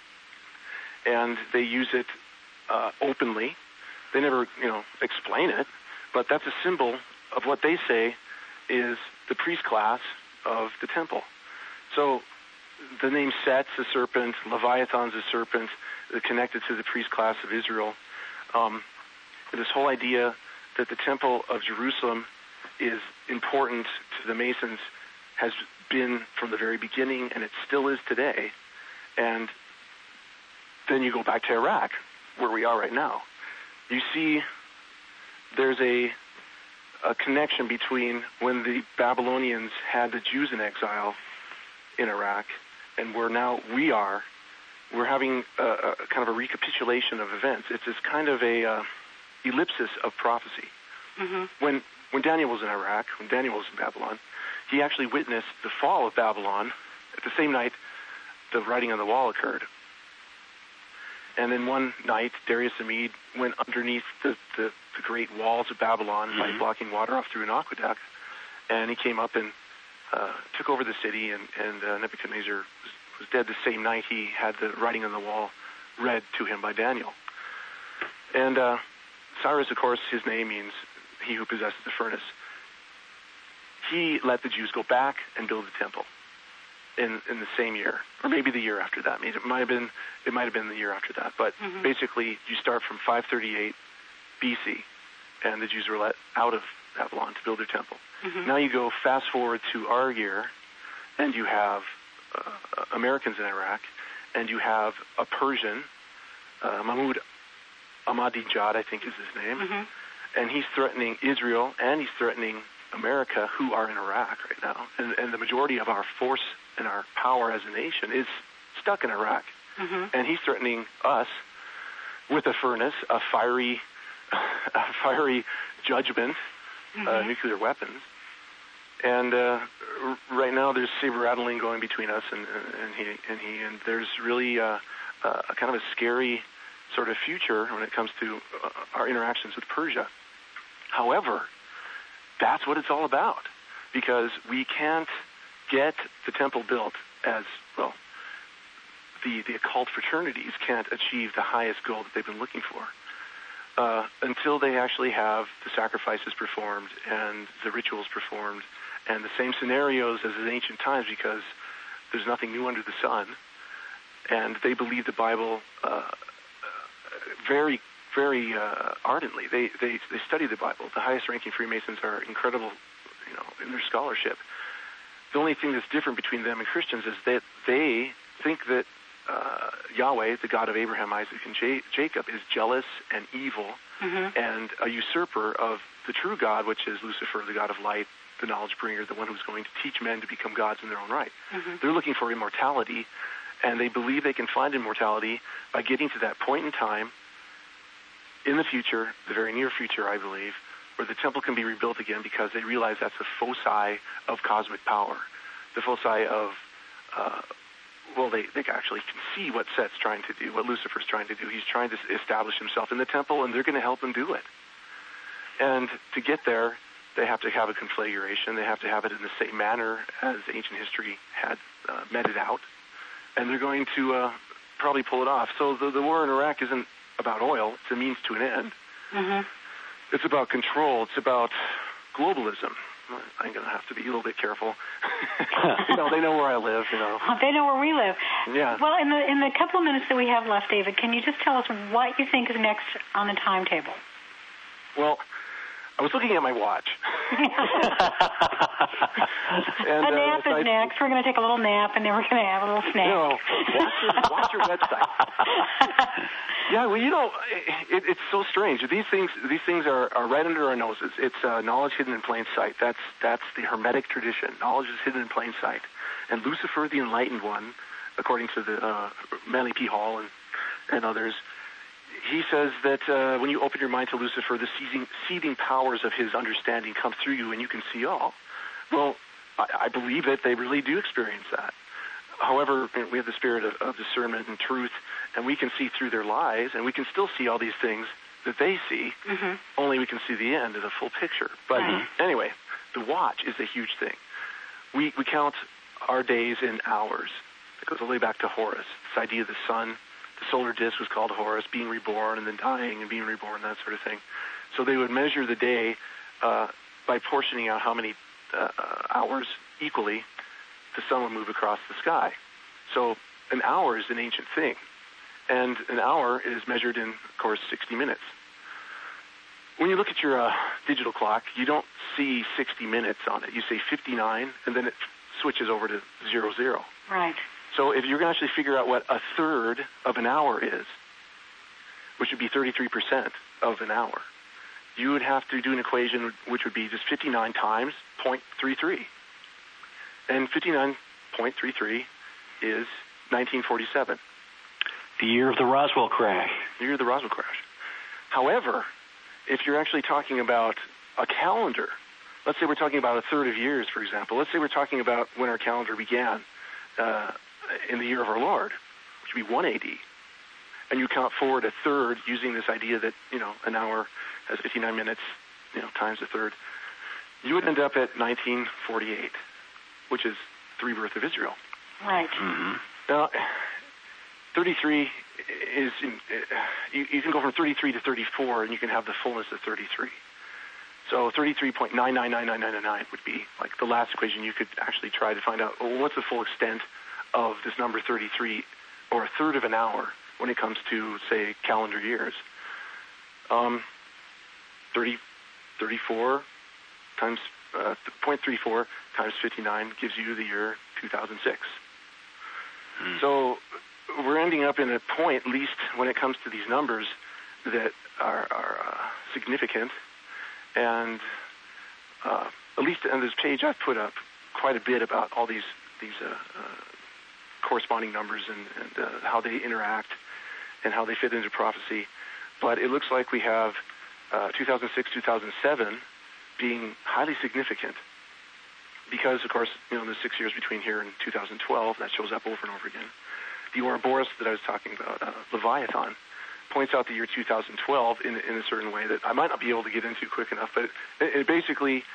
And they use it uh, openly. They never, you know, explain it, but that's a symbol of what they say is the priest class of the temple. So the name Set's a serpent, Leviathan's a serpent, they're connected to the priest class of Israel. Um, this whole idea that the temple of Jerusalem is important to the Masons has been from the very beginning, and it still is today. And then you go back to Iraq, where we are right now. You see there's a, a connection between when the Babylonians had the Jews in exile in Iraq and where now we are. We're having a, a kind of a recapitulation of events. It's this kind of a uh, ellipsis of prophecy. Mm-hmm. When when Daniel was in Iraq, when Daniel was in Babylon, he actually witnessed the fall of Babylon at the same night the writing on the wall occurred. And then one night, Darius the Mede went underneath the, the, the great walls of Babylon mm-hmm. by blocking water off through an aqueduct, and he came up and uh, took over the city, and, and uh, Nebuchadnezzar was, was dead the same night he had the writing on the wall read to him by Daniel. And uh, Cyrus, of course, his name means he who possesses the furnace. He let the Jews go back and build the temple in in the same year, or maybe the year after that. I mean, it might have been it might have been the year after that. But mm-hmm. basically, you start from five thirty-eight B C, and the Jews were let out of Babylon to build their temple. Mm-hmm. Now you go fast forward to our year, and you have uh, Americans in Iraq, and you have a Persian, uh, Mahmoud Ahmadinejad, I think is his name, mm-hmm. and he's threatening Israel, and he's threatening America, who are in Iraq right now. And, and the majority of our force and our power as a nation is stuck in Iraq. Mm-hmm. And he's threatening us with a furnace, a fiery, a fiery judgment, mm-hmm. uh, nuclear weapons. And uh, r- right now there's saber rattling going between us and, and he and he. And there's really uh, uh, a kind of a scary sort of future when it comes to uh, our interactions with Persia. However, that's what it's all about, because we can't get the temple built as, well, the, the occult fraternities can't achieve the highest goal that they've been looking for uh, until they actually have the sacrifices performed and the rituals performed and the same scenarios as in ancient times, because there's nothing new under the sun. And they believe the Bible uh, very very uh, ardently. They, they they study the Bible. The highest-ranking Freemasons are incredible, you know, in their scholarship. The only thing that's different between them and Christians is that they think that uh, Yahweh, the God of Abraham, Isaac, and J- Jacob, is jealous and evil mm-hmm. and a usurper of the true God, which is Lucifer, the God of light, the knowledge bringer, the one who's going to teach men to become gods in their own right. Mm-hmm. They're looking for immortality, and they believe they can find immortality by getting to that point in time in the future, the very near future, I believe, where the temple can be rebuilt again, because they realize that's the foci of cosmic power, the foci of, uh, well, they, they actually can see what Set's trying to do, what Lucifer's trying to do. He's trying to establish himself in the temple, and they're going to help him do it. And to get there, they have to have a conflagration. They have to have it in the same manner as ancient history had uh, meted out, and they're going to uh, probably pull it off. So the, the war in Iraq isn't about oil. It's a means to an end. Mm-hmm. It's about control. It's about globalism. I'm going to have to be a little bit careful. You know, they know where I live, you know. They know where we live. Yeah. Well, in the in the couple of minutes that we have left, David, can you just tell us what you think is next on the timetable? Well, I was looking at my watch. and, a nap uh, is next. We're going to take a little nap, and then we're going to have a little snack. No, watch your, watch your website. Yeah, well, you know, it, it's so strange. These things, these things are, are right under our noses. It's uh, knowledge hidden in plain sight. That's that's the Hermetic tradition. Knowledge is hidden in plain sight. And Lucifer, the Enlightened One, according to the uh, Manly P. Hall and, and others, he says that uh, when you open your mind to Lucifer, the seething, seething powers of his understanding come through you, and you can see all. Well, I, I believe that they really do experience that. However, we have the spirit of, of discernment and truth, and we can see through their lies, and we can still see all these things that they see, mm-hmm. only we can see the end of the full picture. But mm-hmm. anyway, the watch is a huge thing. We, we count our days in hours. It goes all the way back to Horus, this idea of the sun. The solar disk was called Horus, being reborn and then dying and being reborn, that sort of thing. So they would measure the day uh, by portioning out how many uh, hours equally the sun will move across the sky. So an hour is an ancient thing, and an hour is measured in, of course, sixty minutes. When you look at your uh, digital clock, you don't see sixty minutes on it. You say fifty-nine, and then it switches over to zero zero. Right. So if you're going to actually figure out what a third of an hour is, which would be thirty-three percent of an hour, you would have to do an equation which would be just fifty-nine times zero point three three. And fifty-nine point three three is nineteen forty-seven. The year of the Roswell crash. The year of the Roswell crash. However, if you're actually talking about a calendar, let's say we're talking about a third of years, for example. Let's say we're talking about when our calendar began uh, in the year of our Lord, which would be one A D. And you count forward a third using this idea that, you know, an hour has fifty-nine minutes, you know, times a third. You would end up at nineteen forty-eight, which is the rebirth of Israel. Right. Mm-hmm. Now, thirty-three is, in, uh, you, you can go from thirty-three to thirty-four, and you can have the fullness of thirty-three. So thirty-three point nine nine nine nine nine nine would be like the last equation you could actually try to find out, well, what's the full extent of this number thirty-three, or a third of an hour when it comes to, say, calendar years. Um, thirty, thirty-four times, uh, zero point three four times fifty-nine gives you the year two thousand six. Hmm. So we're ending up in a point, at least when it comes to these numbers, that are, are uh, significant. And uh, at least on this page, I've put up quite a bit about all these these uh, uh, corresponding numbers and, and uh, how they interact and how they fit into prophecy. But it looks like we have uh, two thousand six, two thousand seven being highly significant because, of course, you know, the six years between here and two thousand twelve, that shows up over and over again. The Ouroboros that I was talking about, uh, Leviathan, points out the year two thousand twelve in, in a certain way that I might not be able to get into quick enough, but it, it basically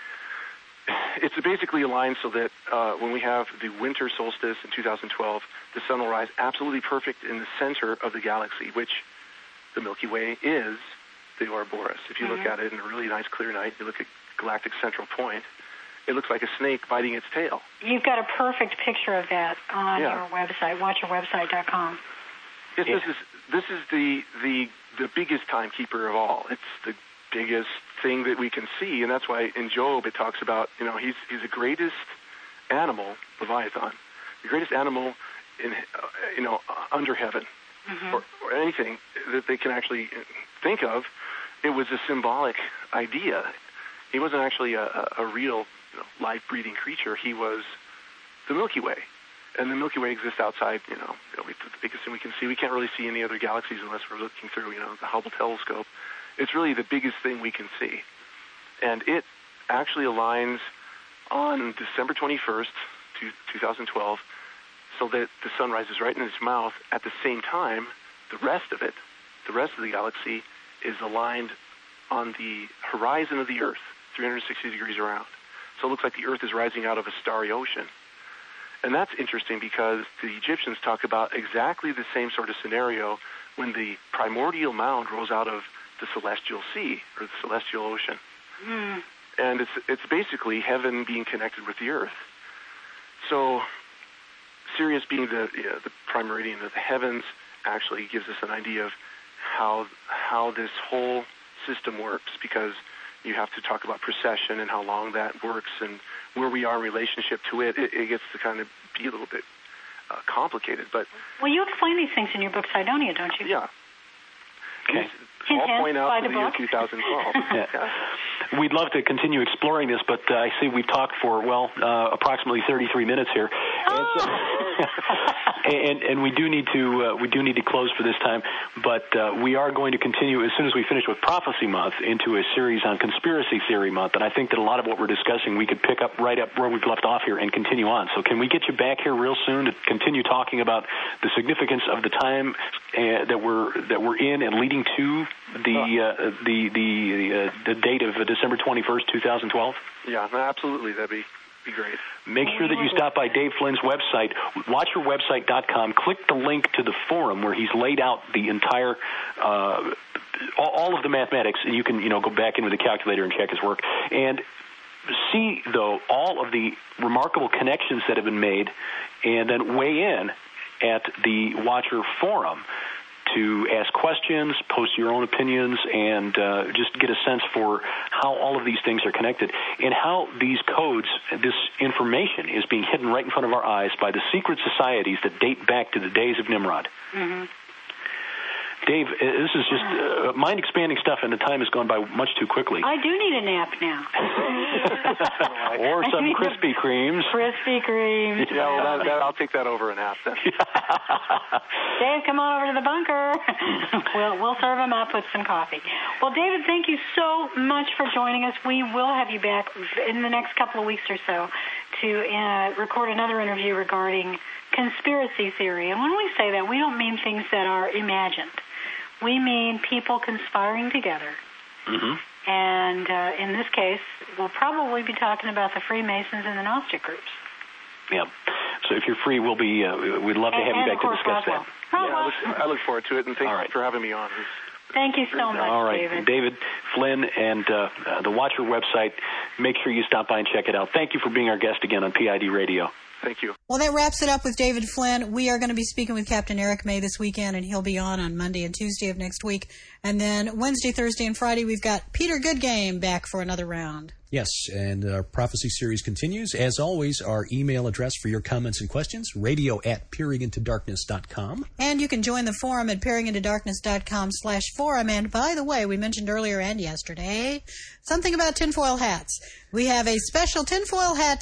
it's basically aligned so that uh, when we have the winter solstice in two thousand twelve, the sun will rise absolutely perfect in the center of the galaxy, which the Milky Way is the Ouroboros. If you mm-hmm. look at it in a really nice clear night, you look at galactic central point, it looks like a snake biting its tail. You've got a perfect picture of that on yeah. your website, watch your website dot com. Yes, yeah. this is this is the the the biggest timekeeper of all. It's the biggest thing that we can see, and that's why in Job it talks about, you know, he's he's the greatest animal, Leviathan, the greatest animal in uh, you know under heaven, mm-hmm. or, or anything that they can actually think of. It was a symbolic idea. He wasn't actually a, a, a real, you know, life-breathing creature. He was the Milky Way. And the Milky Way exists outside, you know, the biggest thing we can see. We can't really see any other galaxies unless we're looking through, you know, the Hubble telescope. It's really the biggest thing we can see. And it actually aligns on December twenty-first, two thousand twelve, so that the sun rises right in its mouth. At the same time, the rest of it, the rest of the galaxy, is aligned on the horizon of the Earth, three hundred sixty degrees around. So it looks like the Earth is rising out of a starry ocean. And that's interesting because the Egyptians talk about exactly the same sort of scenario when the primordial mound rose out of the celestial sea or the celestial ocean. Mm. And it's it's basically heaven being connected with the earth. So Sirius being the you know, the prime meridian of the heavens actually gives us an idea of how how this whole system works, because you have to talk about precession and how long that works and where we are in relationship to it. It, it gets to kind of be a little bit uh, complicated. But well, you explain these things in your book, Cydonia, don't you? Yeah. Okay. I'll point out to the, the year two thousand twelve. yeah. We'd love to continue exploring this, but uh, I see we've talked for, well, uh, approximately thirty-three minutes here. Oh. And, so, and, and we do need to uh, we do need to close for this time, but uh, we are going to continue as soon as we finish with Prophecy Month into a series on Conspiracy Theory Month, and I think that a lot of what we're discussing we could pick up right up where we've left off here and continue on. So can we get you back here real soon to continue talking about the significance of the time uh, that we're that we're in and leading to the uh, the the uh, the date of December twenty-first, two thousand twelve? Yeah, absolutely. That'd be be great. Make sure that you stop by Dave Flynn's website, watch your website dot com. Click the link to the forum where he's laid out the entire, uh, all of the mathematics, and you can, you know, go back into the calculator and check his work. And see, though, all of the remarkable connections that have been made and then weigh in at the Watcher Forum to ask questions, post your own opinions, and uh, just get a sense for how all of these things are connected and how these codes, this information, is being hidden right in front of our eyes by the secret societies that date back to the days of Nimrod. Mm-hmm. Dave, this is just uh, mind-expanding stuff, and the time has gone by much too quickly. I do need a nap now. Or some Krispy Kremes. Krispy Kremes. Yeah, well, that, that, I'll take that over a nap then. Dave, come on over to the bunker. we'll, we'll serve him up with some coffee. Well, David, thank you so much for joining us. We will have you back in the next couple of weeks or so to uh, record another interview regarding conspiracy theory. And when we say that, we don't mean things that are imagined. We mean people conspiring together. Mm-hmm. And uh, in this case, we'll probably be talking about the Freemasons and the Gnostic groups. Yeah. So if you're free, we'll be. Uh, we'd love to have and, you and back to discuss Roswell. that. Yeah, I look, I look forward to it, and thanks right. for having me on. Thank you so much, All right, David. David Flynn and uh, uh, the Watcher website. Make sure you stop by and check it out. Thank you for being our guest again on P I D Radio. Thank you. Well, that wraps it up with David Flynn. We are going to be speaking with Captain Eric May this weekend, and he'll be on on Monday and Tuesday of next week. And then Wednesday, Thursday, and Friday, we've got Peter Goodgame back for another round. Yes, and our prophecy series continues. As always, our email address for your comments and questions, radio at peering into darkness dot com. And you can join the forum at peering into darkness dot com slash forum. And by the way, we mentioned earlier and yesterday something about tinfoil hats. We have a special tinfoil hat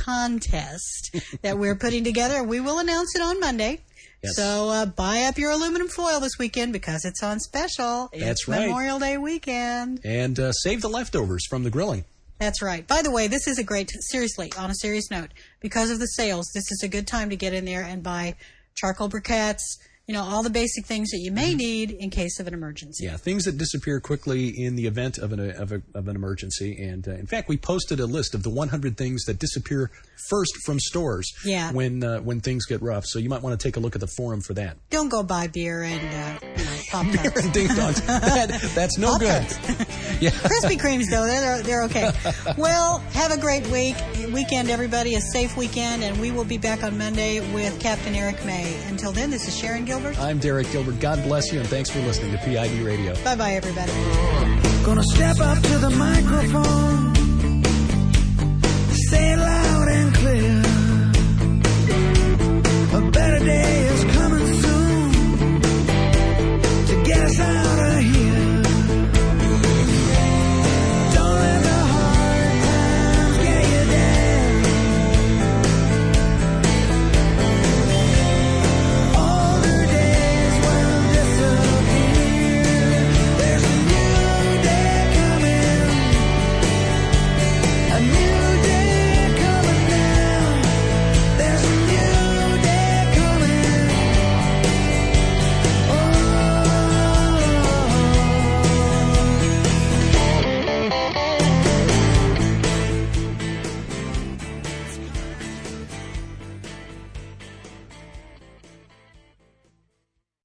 contest that we're putting together. We will announce it on Monday. Yes. So uh, buy up your aluminum foil this weekend because it's on special. That's it's right. Memorial Day weekend. And uh, save the leftovers from the grilling. That's right. By the way, this is a great, seriously, on a serious note, because of the sales, this is a good time to get in there and buy charcoal briquettes, you know, all the basic things that you may need in case of an emergency. Yeah, things that disappear quickly in the event of an of, a, of an emergency. And uh, in fact, we posted a list of the one hundred things that disappear first from stores yeah. when uh, when things get rough. So you might want to take a look at the forum for that. Don't go buy beer and uh, you know, Pop-Tarts. Beer and Ding Dongs. That, that's no good. Yeah. Krispy Kremes, though, they're, they're okay. Well, have a great week, weekend, everybody, a safe weekend, and we will be back on Monday with Captain Eric May. Until then, this is Sharon Gilbert. I'm Derek Gilbert. God bless you, and thanks for listening to P I D Radio. Bye-bye, everybody. Gonna step up to the microphone.